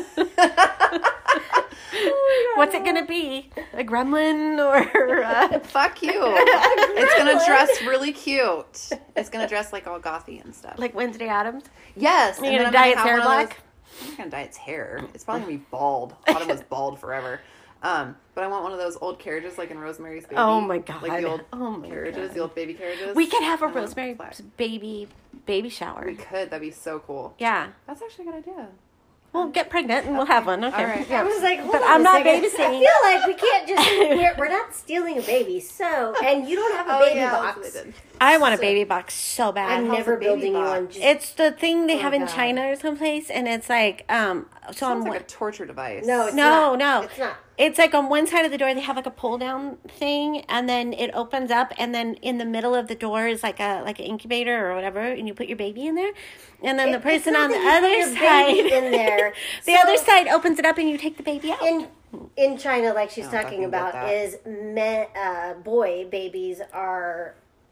What's it gonna be? A gremlin or? Uh, Fuck you. It's gonna dress really cute. It's gonna dress like all gothy and stuff. like Wednesday Addams? Yes. You're and gonna then I'm dye its have hair one of those- black? I'm not gonna dye its hair. It's probably gonna be bald. Autumn was bald forever. Um, but I want one of those old carriages like in Rosemary's Baby. Oh my God. Like the old Oh my carriages, God. the old baby carriages. We could have a I want Rosemary black. baby baby shower. We could. That'd be so cool. Yeah. That's actually a good idea. We'll get pregnant and we'll have one. Okay. All right. I was like, hold But on I'm a not second. babysitting. I feel like we can't just we're, we're not stealing a baby. So, and you don't have a Oh, baby yeah, that's box. what they did. I want a So- baby box so bad. I'm how's never a baby building you box? one. Just, It's the thing they Oh, have in God. China or someplace, and it's like um. So on Sounds one, like a torture device. no, it's no, not. no, It's not. It's like on one side of the door they have like a pull down thing, and then it opens up, and then in the middle of the door is like a like an incubator or whatever, and you put your baby in there, and then the It- it's person not on the that you other put your baby side in there. the So- other side opens it up, and you take the baby out. in in China, like she's No, talking talking about about, that. is me, uh, boy babies are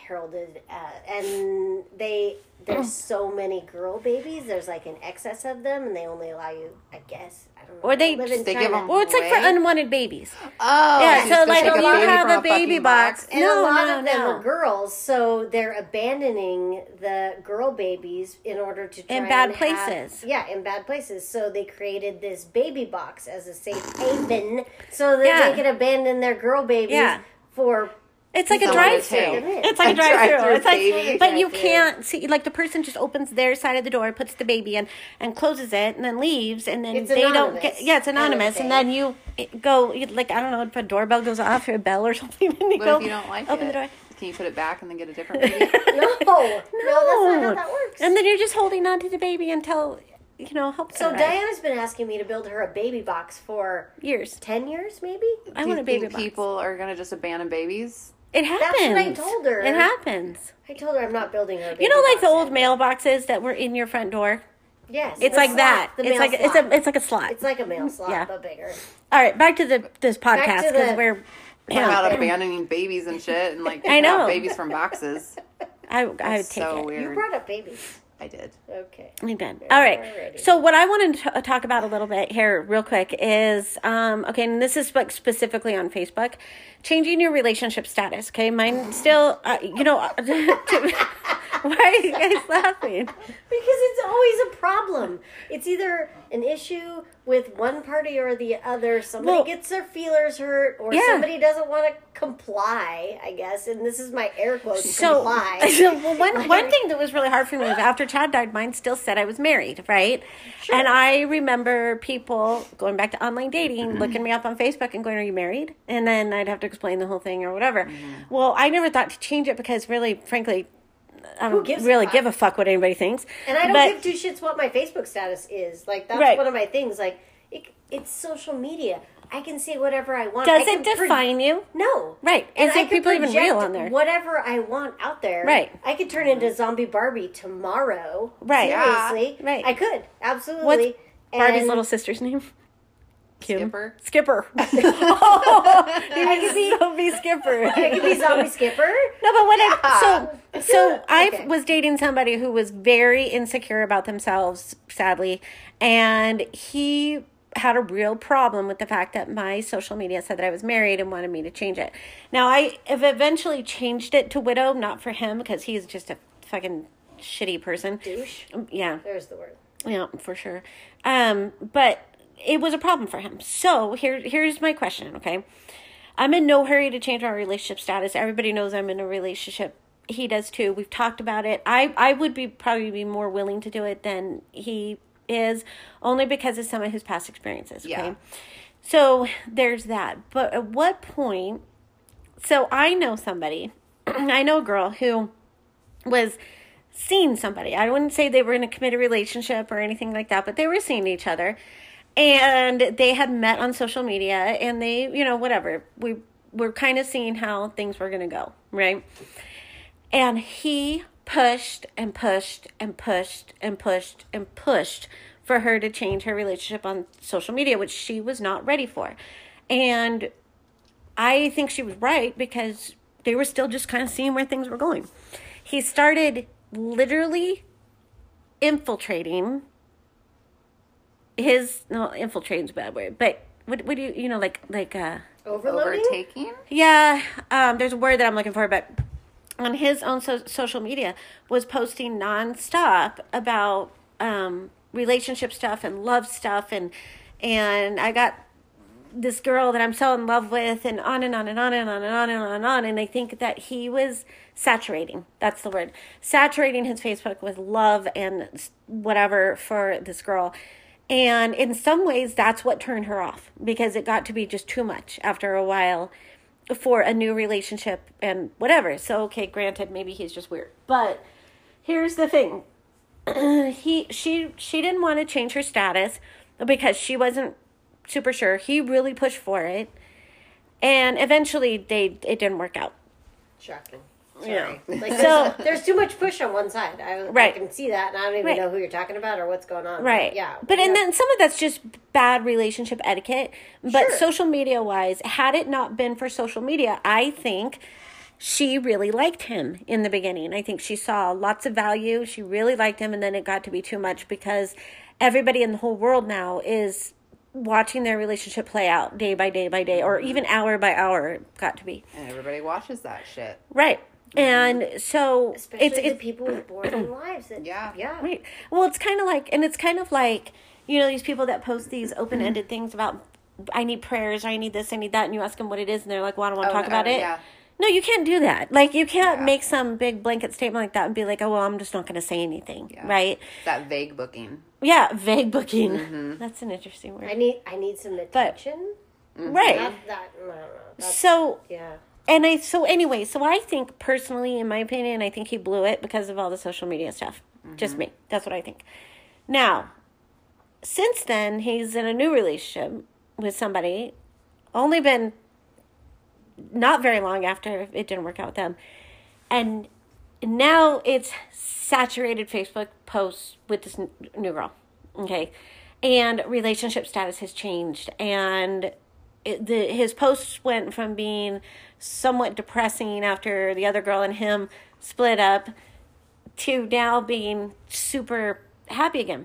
heralded, uh, and they there's so many girl babies. There's like an excess of them, and they only allow you, I guess, I don't know. Or they- live in they China. give 'em- Well, it's like for Way? unwanted babies. Oh, Yeah, she's so, supposed like, to take if you baby have from a fucking baby box- And No, a lot no, of them no. are girls, so they're abandoning the girl babies in order to try In bad and have- places. yeah, in bad places. So they created this baby box as a safe haven, so that Yeah. they can abandon their girl babies Yeah. for. It's like a Someone to drive-through. take. It's like a A drive-through. drive-through It's like, baby. but you Drive-through. can't see. Like the person just opens their side of the door, puts the baby in, and closes it, and then leaves, and then It's they don't anonymous get. Yeah, it's kind of anonymous, and thing. then you go you- like I don't know if a doorbell goes off or a bell or something, and you What go if you don't like open it? the door. Can you put it back and then get a different baby? No, no, that's not how that works. And then you're just holding on to the baby until you know help. So arrives. Diana's been asking me to build her a baby box for years. ten years, maybe. I Do want you a baby think box. people are gonna just abandon babies? It happens. That's what I told her. It happens. I told her I'm not building her. A baby You know, like box the old yet. mailboxes that were in your front door. Yes, It's the like slot, that. The It's mail like slot. it's a it's like a slot. It's like a mail slot, Yeah. but bigger. All right, back to the this podcast to because the- we're. Talking Yeah, about Yeah. abandoning babies and shit, and like I picking out know. babies from boxes. I I would That's take so it. weird. You brought up babies. I did. Okay. We did. All right. Alrighty. So what I wanted to talk about a little bit here, real quick, is um, okay, and this is like specifically on Facebook, changing your relationship status. Okay, mine still, uh, you know, why are you guys laughing? Because it's always a problem. It's either an issue with one party or the other. Somebody Well- gets their feelers hurt, or Yeah. somebody doesn't want to comply, I guess. And this is my air quotes, So, comply. so well, one one thing that was really hard for me was after Chad died, mine still said I was married, right? And I remember people going back to online dating, looking me up on Facebook and going, "Are you married?" And then I'd have to explain the whole thing or whatever. Well, I never thought to change it because, really, frankly, I don't gives a really fuck? give a fuck what anybody thinks. And I don't But- give two shits what my Facebook status is. Like, that's Right. one of my things. Like, it, it's social media. I can say whatever I want. I Does can it pro- define you? No. Right. And Is I it could people even project real on there? whatever I want out there. Right. I could turn into zombie Barbie tomorrow. Right. Yeah. Seriously. Right. I could. Absolutely. What's Barbie's And little sister's name? Kim. Skipper. Skipper. oh, you I could be- zombie Skipper. I could be zombie Skipper. No, but what I so so I Okay. was dating somebody who was very insecure about themselves, sadly, and he had a real problem with the fact that my social media said that I was married and wanted me to change it. Now I have eventually changed it to widow, not for him because he's just a fucking shitty person. Douche. Yeah. There's the word. Yeah, for sure. Um, but it was a problem for him. So here, here's my question. Okay, I'm in no hurry to change my relationship status. Everybody knows I'm in a relationship. He does too. We've talked about it. I, I would be probably be more willing to do it than he is, only because of some of his past experiences. Okay, Yeah. so there's that. But at what point? So I know somebody. I know a girl who was seeing somebody. I wouldn't say they were in a committed relationship or anything like that, but they were seeing each other. And they had met on social media and they, you know, whatever. We were kind of seeing how things were going to go, right? And he pushed and pushed and pushed and pushed and pushed for her to change her relationship on social media, which she was not ready for. And I think she was right because they were still just kind of seeing where things were going. He started literally infiltrating his, no, infiltrating's a bad word, but what, what do you, you know, like, like, uh, Overloading? Overtaking? yeah, um, there's a word that I'm looking for, but on his own so- social media was posting nonstop about um, relationship stuff and love stuff, and and I got this girl that I'm so in love with, and on and on and on and on and on and on and on, and I think that he was saturating, that's the word, saturating his Facebook with love and whatever for this girl. And in some ways, that's what turned her off because it got to be just too much after a while for a new relationship and whatever. So, okay, granted, maybe he's just weird. But here's the thing. he, she, she didn't want to change her status because she wasn't super sure. He really pushed for it. And eventually, they it didn't work out. Shocking. Yeah. Sorry. Like, So- there's, there's too much push on one side. I, Right. I can see that, and I don't even Right. know who you're talking about or what's going on. Right. Yeah. But and Yeah. then some of that's just bad relationship etiquette. But Sure. social media wise, had it not been for social media, I think she really liked him in the beginning. I think she saw lots of value. She really liked him, and then it got to be too much because everybody in the whole world now is watching their relationship play out day by day by day, or even hour by hour. It got to be. And everybody watches that shit. Right. And so Especially it's, the it's people with boring lives. That, Yeah. Yeah. right. Well, it's kind of like, and it's kind of like, you know, these people that post these open-ended things about, I need prayers, or I need this, I need that, and you ask them what it is, and they're like, well, I don't want to Oh, talk no, about it. yeah. No, you can't do that. Like, you can't Yeah. make some big blanket statement like that and be like, oh, well, I'm just not going to say anything, Yeah. right? That vague booking. Yeah, vague booking. Mm-hmm. That's an interesting word. I need I need some attention. Right. Not that. No, no. That's, So, yeah. and I, so anyway, so I think personally, in my opinion, I think he blew it because of all the social media stuff. Just me. That's what I think. Now, since then, he's in a new relationship with somebody, only been not very long after it didn't work out with them. And now it's saturated Facebook posts with this n- new girl. Okay. And relationship status has changed. And it, the, his posts went from being somewhat depressing after the other girl and him split up to now being super happy again.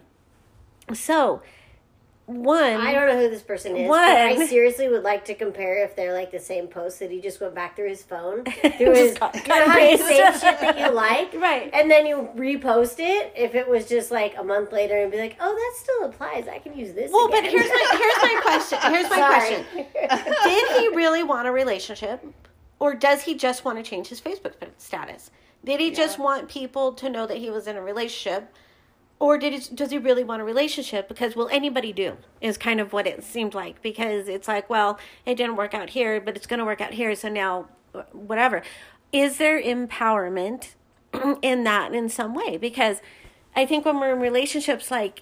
So, one, I don't know who this person is, One. but I seriously would like to compare if they're like the same post that he just went back through his phone, through his, cut- you cut know how and you paste. save shit that you like, Right. and then you repost it. If it was just like a month later, and be like, oh, that still applies. I can use this. well, again. but here's my here's my question. Here's my Sorry. question. Did he really want a relationship, or does he just want to change his Facebook status? Did he just Yeah. want people to know that he was in a relationship, or did he, does he really want a relationship? Because will anybody do is kind of what it seemed like. Because it's like, well, it didn't work out here, but it's going to work out here. So now, whatever. Is there empowerment in that in some way? Because I think when we're in relationships, like,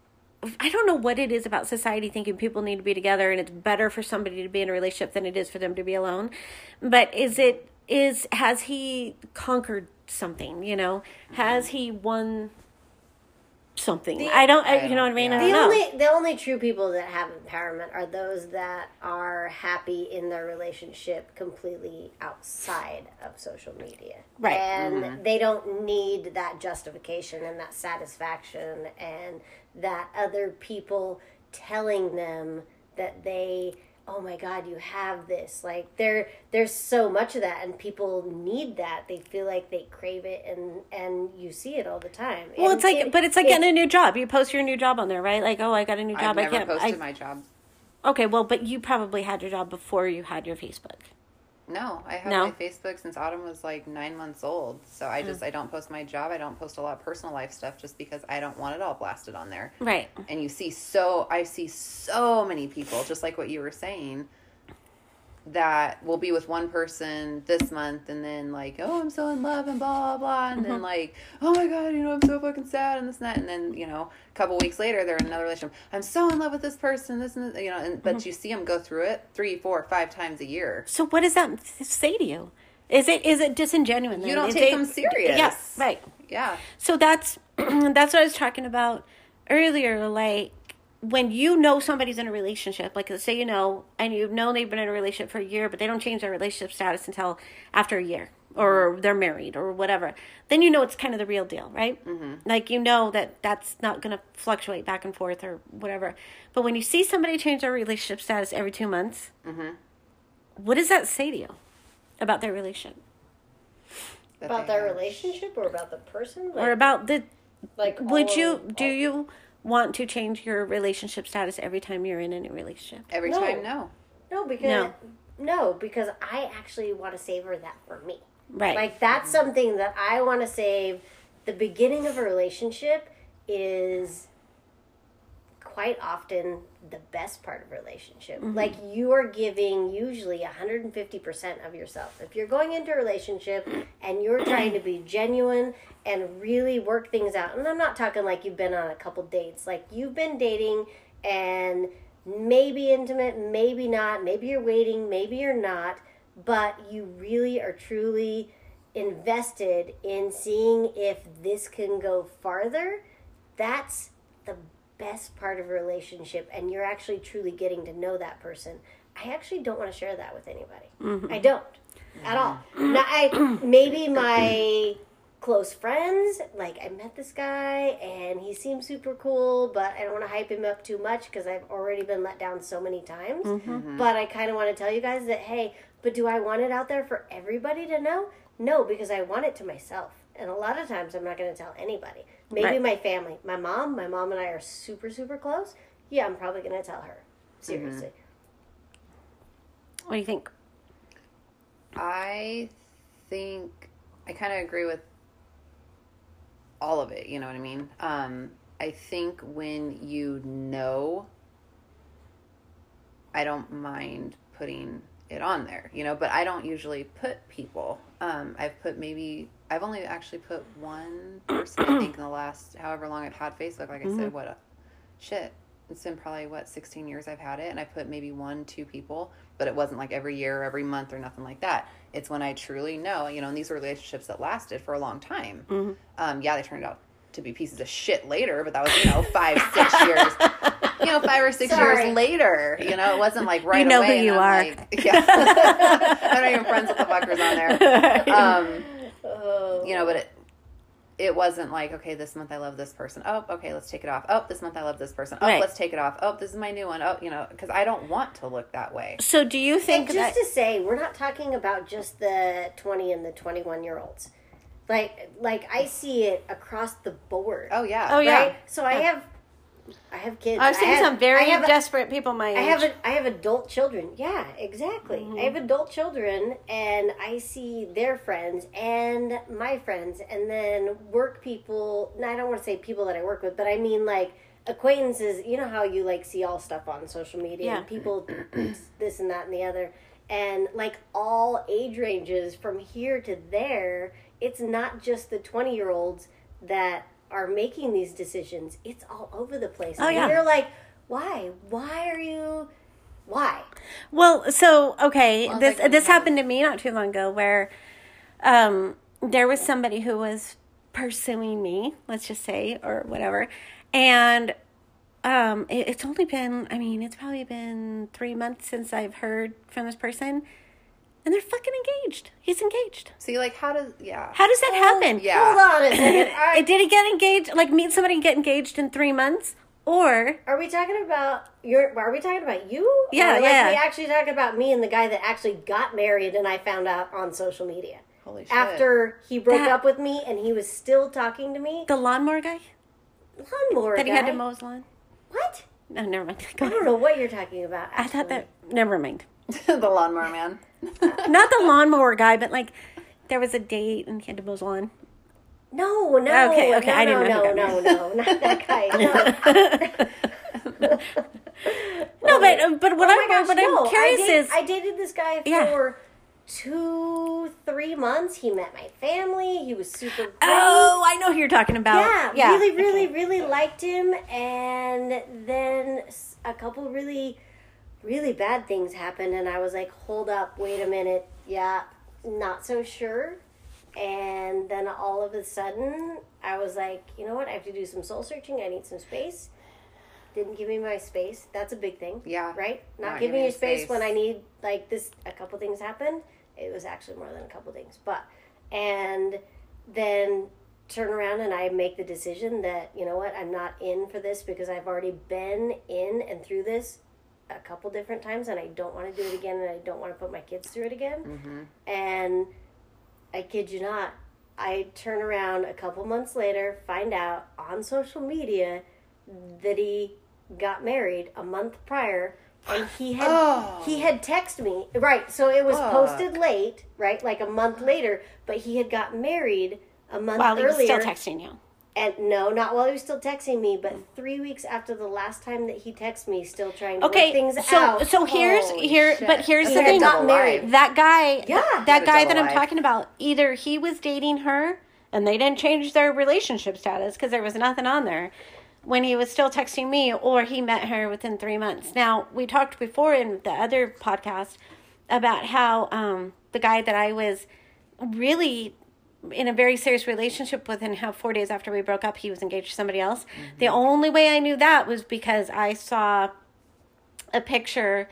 I don't know what it is about society thinking people need to be together and it's better for somebody to be in a relationship than it is for them to be alone. But is it, is, has he conquered something, you know? Has he won something? The- I don't, I, I you know what I mean? don't- I The don't know. only the only true people that have empowerment are those that are happy in their relationship completely outside of social media. Right. And they don't need that justification and that satisfaction and that other people telling them that they, oh my God, you have this. Like there there's so much of that and people need that. They feel like they crave it and and you see it all the time. Well, And it's like, it- but it's like it- getting a new job. You post your new job on there, right? Like, oh, I got a new I've job. I never can't. posted I, my job. okay, well, but you probably had your job before you had your Facebook. No, I have No? my Facebook since Autumn was like nine months old. So I just, I don't post my job. I don't post a lot of personal life stuff just because I don't want it all blasted on there. Right. And you see so, I see so many people, just like what you were saying, that will be with one person this month and then like, oh, I'm so in love and blah, blah, blah. And then like, oh my God, you know, I'm so fucking sad and this and that. And then, you know, a couple weeks later, they're in another relationship. I'm so in love with this person, this and this, you know, and, but you see them go through it three, four, five times a year. So what does that say to you? Is it is it disingenuous? then? You don't Is take it- them serious. Yeah, right. Yeah. So that's that's what I was talking about earlier. Like when you know somebody's in a relationship, like let's say you know, and you've known they've been in a relationship for a year, but they don't change their relationship status until after a year, or they're married, or whatever. Then you know it's kind of the real deal, right? Mm-hmm. Like you know that that's not going to fluctuate back and forth or whatever. But when you see somebody change their relationship status every two months, Mm-hmm. what does that say to you about their relationship? That about they their have. relationship or about the person? Or about the like would all- you do all- you want to change your relationship status every time you're in a new relationship? Every No. time, no. No, because No. no, because I actually want to savor that for me. Right. Like that's something that I want to save. The beginning of a relationship is quite often the best part of a relationship. Like you are giving usually one hundred fifty percent of yourself. If you're going into a relationship and you're trying to be genuine and really work things out, and I'm not talking like you've been on a couple dates, like you've been dating and maybe intimate, maybe not, maybe you're waiting, maybe you're not, but you really are truly invested in seeing if this can go farther. That's the best part of a relationship, and you're actually truly getting to know that person. I actually don't want to share that with anybody. I don't. at all. Now, I maybe my close friends, like I met this guy and he seems super cool, but I don't want to hype him up too much because I've already been let down so many times. Mm-hmm. But I kind of want to tell you guys that, hey, but do I want it out there for everybody to know? No, because I want it to myself. And a lot of times I'm not going to tell anybody. Maybe right. my family. My mom, my mom and I are super, super close. Yeah, I'm probably going to tell her. Seriously. Mm-hmm. What do you think? I think I kind of agree with all of it. You know what I mean? Um, I think when you know, I don't mind putting it on there, you know, but I don't usually put people. Um, I've put maybe, I've only actually put one person, I think, in the last, however long I've had Facebook. Like I mm-hmm. said, what a shit. It's been probably, what, sixteen years I've had it, and I put maybe one, two people, but it wasn't like every year or every month or nothing like that. It's when I truly know, you know, and these were relationships that lasted for a long time. Mm-hmm. Um, yeah, they turned out to be pieces of shit later, but that was, you know, five, six years. You know, five or six Sorry. years later. You know, it wasn't like right away. You know away, who you are. Like, yeah. I'm not even friends with the fuckers on there. Um, oh. You know, but it it wasn't like, okay, this month I love this person. Oh, okay, let's take it off. Oh, this month I love this person. Oh, right. let's take it off. Oh, this is my new one. Oh, you know, because I don't want to look that way. So do you think and just that... to say, we're not talking about just the twenty and the twenty-one-year-olds. Like, like I see it across the board. Oh, yeah. Oh, yeah. Right? So yeah. I have... I have kids. I've seen have, some very have, desperate people my age. I have a, I have adult children. Yeah, exactly. Mm-hmm. I have adult children, and I see their friends and my friends, and then work people. I don't want to say people that I work with, but I mean like acquaintances. You know how you like see all stuff on social media, yeah. and people this and that and the other, and like all age ranges from here to there. It's not just the twenty-year-olds that are making these decisions. It's all over the place. Oh, and yeah. You're like, why? Why are you... Why? Well, so, okay, well, this like this happened to me not too long ago where um, there was somebody who was pursuing me, let's just say, or whatever, and um, it, it's only been, I mean, it's probably been three months since I've heard from this person. And they're fucking engaged. He's engaged. See, like, how does, yeah. How does that happen? Yeah. Hold on a second. Right. Did he get engaged, like, meet somebody and get engaged in three months? Or... Are we talking about, your? Are we talking about you? Yeah, or, like, yeah. we actually talking about me and the guy that actually got married and I found out on social media. Holy shit. After he broke That- up with me and he was still talking to me. The lawnmower guy? Lawnmower That guy? he had to mow his lawn? What? No, never mind. I don't know what you're talking about, I thought that... Never mind. The lawnmower man. Not the lawnmower guy, but, like, there was a date and he had to mow his lawn. No, no, okay, okay, no, I didn't no, know. No, no, no, not that guy. No, no but but what, oh I'm, gosh, what no. I'm curious I date, is... I dated this guy for Yeah. two, three months. He met my family. He was super great. Oh, I know who you're talking about. Yeah, yeah. really, really, okay. really liked him. And then a couple really, really bad things happened. And I was like, hold up, wait a minute. Yeah, not so sure. And then all of a sudden, I was like, you know what? I have to do some soul searching. I need some space. Didn't give me my space. That's a big thing. Yeah. Right? Not, Not giving giving you you space, space. when I need, like, this, a couple things happened. It was actually more than a couple things. But, and then turn around and I make the decision that, you know what? I'm not in for this because I've already been in and through this a couple different times and I don't want to do it again and I don't want to put my kids through it again. Mm-hmm. And I kid you not, I turn around a couple months later, find out on social media that he got married a month prior, and he had oh. he had texted me, right, so it was oh. posted late, right, like a month later, but he had got married a month While earlier. he was still texting you. And no, not while he was still texting me, but three weeks after the last time that he texted me, still trying to Okay, work things so out. so here's Holy here, shit. but here's He the had thing. got married. That guy, Yeah. that guy He that was I'm alive. talking about, either he was dating her and they didn't change their relationship status because there was nothing on there when he was still texting me, or he met her within three months. Now, we talked before in the other podcast about how um, the guy that I was really in a very serious relationship with, and how four days after we broke up, he was engaged to somebody else. Mm-hmm. The only way I knew that was because I saw a picture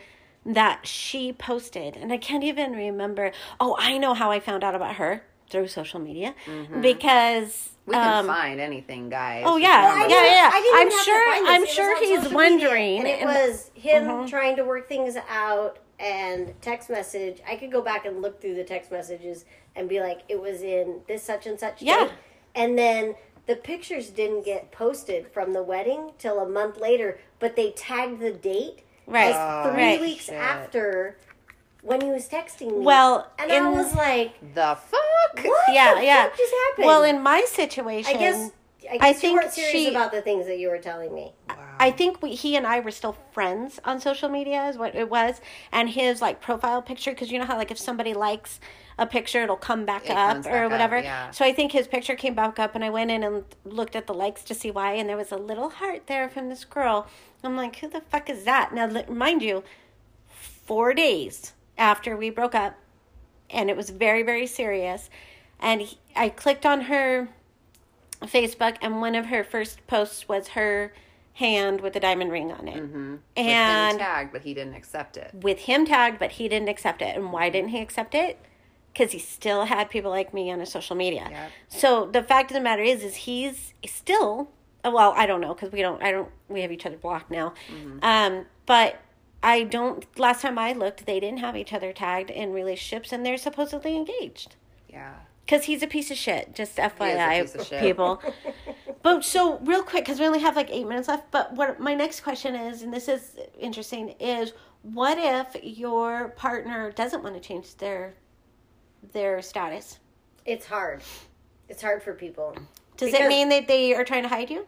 that she posted, and I can't even remember. Oh, I know how I found out about her, through social media, mm-hmm. because we can um, find anything, guys. Oh yeah, Well, yeah, yeah. I didn't I'm have sure. to find this. I'm It was sure on he's social wondering. media, and it and- was him Mhm. trying to work things out and text message. I could go back and look through the text messages and be like, it was in this such and such Yeah. date. And then the pictures didn't get posted from the wedding till a month later, but they tagged the date Right. like Oh, three right. weeks shit. after when he was texting me. Well, and in- I was like, The fuck? what Yeah, the yeah. fuck just happened? Well, in my situation, I guess I, guess I you think weren't serious she- about the things that you were telling me. I think we, he and I were still friends on social media is what it was. And his like profile picture, because you know how like if somebody likes a picture, it'll come back It up comes or back up, whatever. yeah. So I think his picture came back up, and I went in and looked at the likes to see why, and there was a little heart there from this girl. I'm like, who the fuck is that? Now, li- mind you, four days after we broke up, and it was very, very serious, and he, I clicked on her Facebook, and one of her first posts was her hand with a diamond ring on it. Mm-hmm. With And him tagged, but he didn't accept it. with him tagged, but he didn't accept it. And why didn't he accept it? Because he still had people like me on his social media. Yep. So the fact of the matter is, is he's still, well, I don't know, because we don't, I don't, we have each other blocked now. Mm-hmm. Um, but I don't, last time I looked, they didn't have each other tagged in relationships, and they're supposedly engaged. Yeah. Because he's a piece of shit, just F Y I, piece of shit. people. But so, real quick, because we only have like eight minutes left, but what my next question is, and this is interesting, is what if your partner doesn't want to change their their status? It's hard. It's hard for people. Does Because- it mean that they are trying to hide you?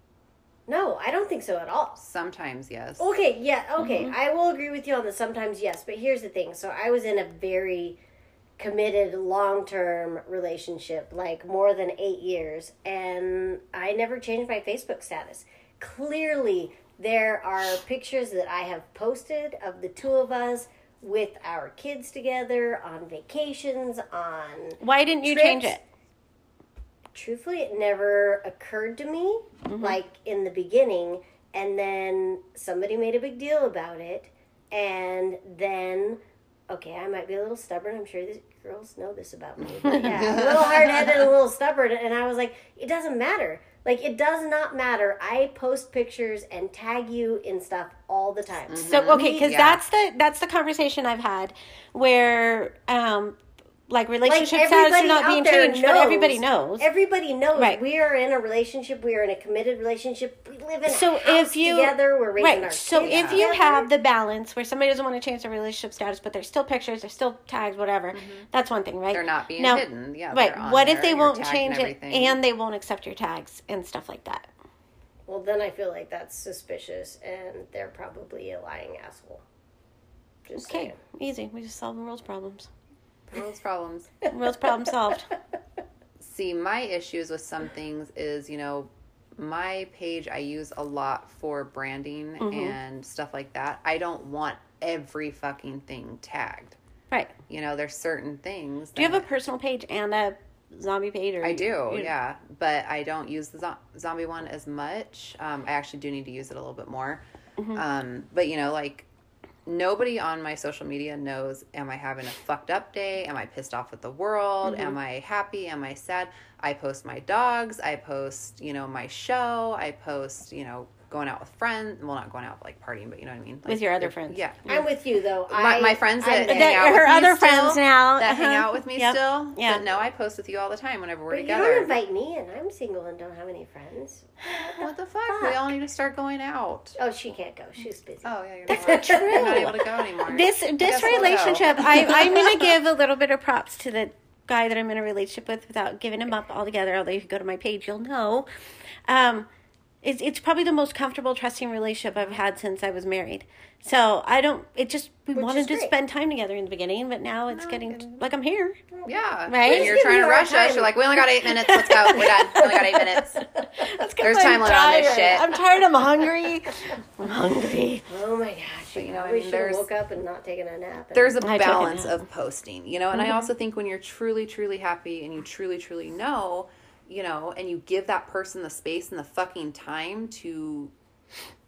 No, I don't think so at all. Sometimes, yes. Okay, yeah, okay. Mm-hmm. I will agree with you on the sometimes yes, but here's the thing. So I was in a very committed long-term relationship, like more than eight years, and I never changed my Facebook status. Clearly, there are pictures that I have posted of the two of us with our kids together on vacations, on Why didn't you trips. change it? Truthfully, it never occurred to me, Mm-hmm. like in the beginning, and then somebody made a big deal about it, and then, okay, I might be a little stubborn. I'm sure these girls know this about me. But yeah, a little hard-headed, a little stubborn, and I was like, it doesn't matter. Like, it does not matter. I post pictures and tag you in stuff all the time. So okay, because Yeah. that's the that's the conversation I've had where um like relationship status are everybody not out being there changed, but everybody knows. Everybody knows Right. we are in a relationship. We are in a committed relationship. We live in So a house if you- together. We're raising Right. our So kids if you together. have the balance where somebody doesn't want to change their relationship status, but there's still pictures, there's still tags, whatever, that's one thing, right? They're not being Now- hidden. Yeah. Right. they're on What if there, they you're won't tagged change it everything. and they won't accept your tags and stuff like that? Well, then I feel like that's suspicious, and they're probably a lying asshole. Just Okay, saying. easy. We just solve the world's problems. World's problems. World's problem solved. See, my issues with some things is, you know, my page I use a lot for branding Mm-hmm. and stuff like that. I don't want every fucking thing tagged. Right. You know, there's certain things. Do you have a that- personal page and a zombie page? Or I do, you- yeah. But I don't use the zo- zombie one as much. Um, I actually do need to use it a little bit more. Mm-hmm. Um, but, you know, like, nobody on my social media knows, am I having a fucked up day? Am I pissed off with the world? Mm-hmm. Am I happy? Am I sad? I post my dogs. I post, you know, my show. I post, you know, going out with friends. Well, not going out, like partying, but you know what I mean? Like, With your other friends. Yeah. I'm with you, though. My, I, my friends I'm that there. hang That- out with her me other still, friends now, that hang uh-huh. out with me Yep. still. Yeah. But no, I post with you all the time whenever we're But you together. don't invite me, and I'm single and don't have any friends. What the fuck? We all need to start going out. Oh, she can't go. She's busy. Oh yeah, you're That's not, not true. You're not able to go anymore. This Guess this we'll go. relationship, I, I'm going to give a little bit of props to the guy that I'm in a relationship with without giving him up altogether. Although if you go to my page, you'll know. Um, it's it's probably the most comfortable, trusting relationship I've had since I was married. So I don't. It just we Which wanted is to great. spend time together in the beginning, but now it's No, getting good. like I'm here. Yeah, Right? And you're Just trying give to me our rush us. time. You're like, we only got eight minutes. Let's go. We're done. We only got eight minutes. That's 'cause There's I'm time limit on this tired. shit. I'm tired. I'm hungry. I'm hungry. Oh my gosh. But, you know, I probably mean, should have there's- woke up and not taken a nap. And- There's a I took a balance nap. of posting, you know, and I also think when you're truly, truly happy and you truly, truly know, you know, and you give that person the space and the fucking time to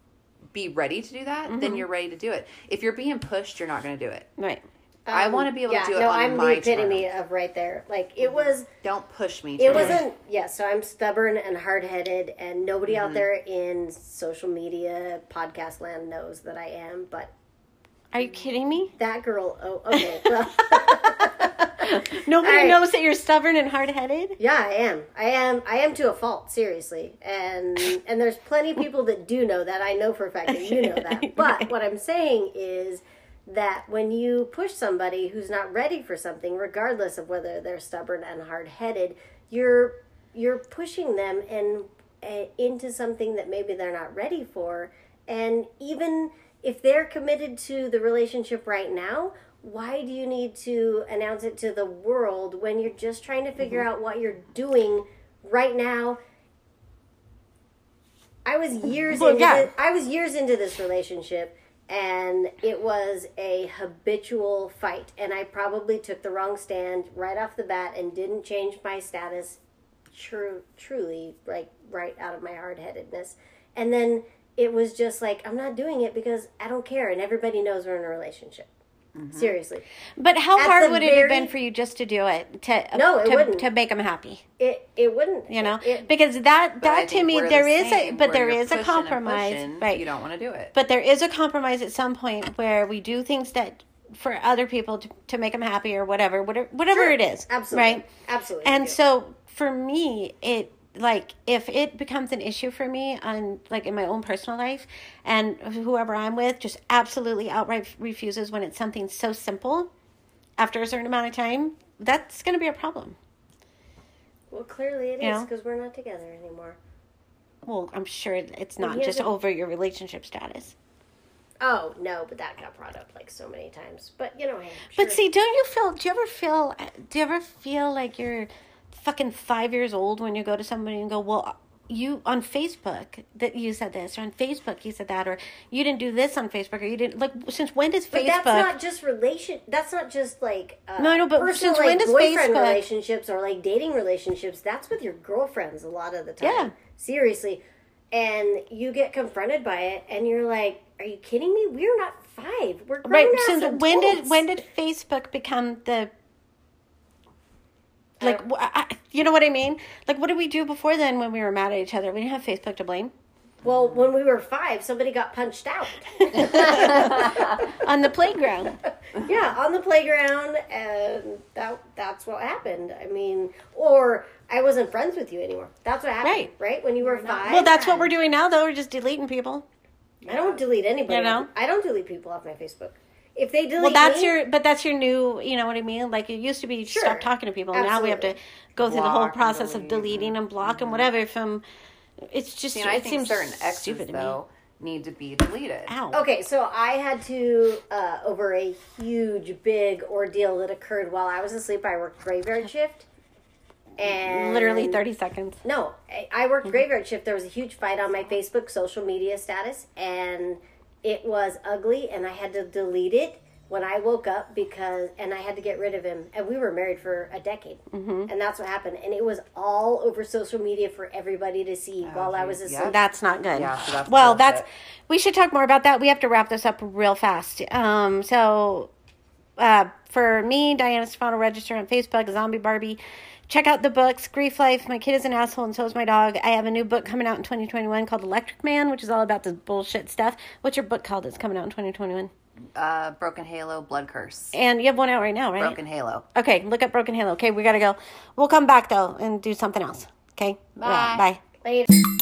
be ready to do that, mm-hmm. then you're ready to do it. If you're being pushed, you're not going to do it. Right. Um, I want to be able yeah, to do it no, on I'm my the epitome terms. of right there. Like, it was... Don't push me. It wasn't... Yeah, so I'm stubborn and hard-headed, and nobody mm-hmm. out there in social media, podcast land knows that I am, but... Are you kidding me? That girl... Oh, okay. Well... Nobody right. knows that you're stubborn and hard-headed? Yeah, I am. I am. I am to a fault, seriously. And and there's plenty of people that do know that. I know for a fact that you know that. But Right. what I'm saying is that when you push somebody who's not ready for something, regardless of whether they're stubborn and hard-headed, you're you're pushing them and uh, into something that maybe they're not ready for. And even if they're committed to the relationship right now, why do you need to announce it to the world when you're just trying to figure mm-hmm. out what you're doing right now? I was years well, into yeah. this, I was years into this relationship, and it was a habitual fight, and I probably took the wrong stand right off the bat and didn't change my status true truly like right out of my hard-headedness. And then it was just like, I'm not doing it because I don't care, and everybody knows we're in a relationship. Mm-hmm. Seriously. But how At hard the would it very- have been for you just to do it? To, No, it to, wouldn't. To make them happy. It it wouldn't. You know? It, because that, But I that to think me, we're there the is a, same, but where there you're is a pushing and compromise. pushing, Right. You don't want to do it. But there is a compromise at some point where we do things that for other people to, to make them happy or whatever, whatever, whatever Sure. it is. Absolutely. Right? Absolutely. And Yeah. so for me, it, like, if it becomes an issue for me on, like, in my own personal life, and whoever I'm with just absolutely outright refuses when it's something so simple after a certain amount of time, that's going to be a problem. Well, clearly it You is know? because we're not together anymore. Well, I'm sure it's Well, not he just hasn't- over your relationship status. Oh no, but that got brought up like so many times. But you know, I'm But sure- see, don't you feel, do you ever feel, do you ever feel like you're fucking five years old when you go to somebody and go, well, you on Facebook that you said this, or on Facebook you said that, or you didn't do this on Facebook, or you didn't, like, since when does But Facebook? that's not just relation. That's not just like uh, No, no, but personal, since like, when does boyfriend Facebook- relationships or like dating relationships? That's with your girlfriends a lot of the time. Yeah. Seriously, and you get confronted by it, and you're like, "Are you kidding me? We're not five. We're grown Right, ass since adults." when did when did Facebook become the like don't- wh- I, you know what I mean? Like, what did we do before then when we were mad at each other? We didn't have Facebook to blame. Well, when we were five, somebody got punched out. On the playground. Yeah, on the playground, and that that's what happened. I mean, or I wasn't friends with you anymore. That's what happened, Right. right? When you were five. Well, that's what we're doing now, though. We're just deleting people. I don't delete anybody. You know? I don't delete people off my Facebook. If they delete Well, that's me, your, but that's your new, you know what I mean? Like, it used to be Sure. stop talking to people. Now we have to Absolutely. go through the whole Block and process of delete deleting and block and whatever from, it's just, See, and I it think seems certain exes, stupid to me. though, need to be deleted. Ow. Okay, so I had to, uh, over a huge, big ordeal that occurred while I was asleep. I worked graveyard shift. And Literally thirty seconds. No, I- I worked graveyard shift. There was a huge fight on my Facebook social media status, and it was ugly, and I had to delete it when I woke up because, and I had to get rid of him. And we were married for a decade, mm-hmm. and that's what happened. And it was all over social media for everybody to see while I was geez, asleep. yeah. That's not good. Yeah, so that's well, bullshit. that's, we should talk more about that. We have to wrap this up real fast. Um, so, uh, for me, Diana Stefano, register on Facebook, Zombie Barbie. Check out the books, Grief Life, My Kid is an Asshole, and So is My Dog. I have a new book coming out in twenty twenty-one called Electric Man, which is all about this bullshit stuff. What's your book called that's coming out in twenty twenty-one? Uh, Broken Halo, Blood Curse. And you have one out right now, right? Broken Halo. Okay, look up Broken Halo. Okay, we got to go. We'll come back, though, and do something else. Okay? Bye. Bye. Later.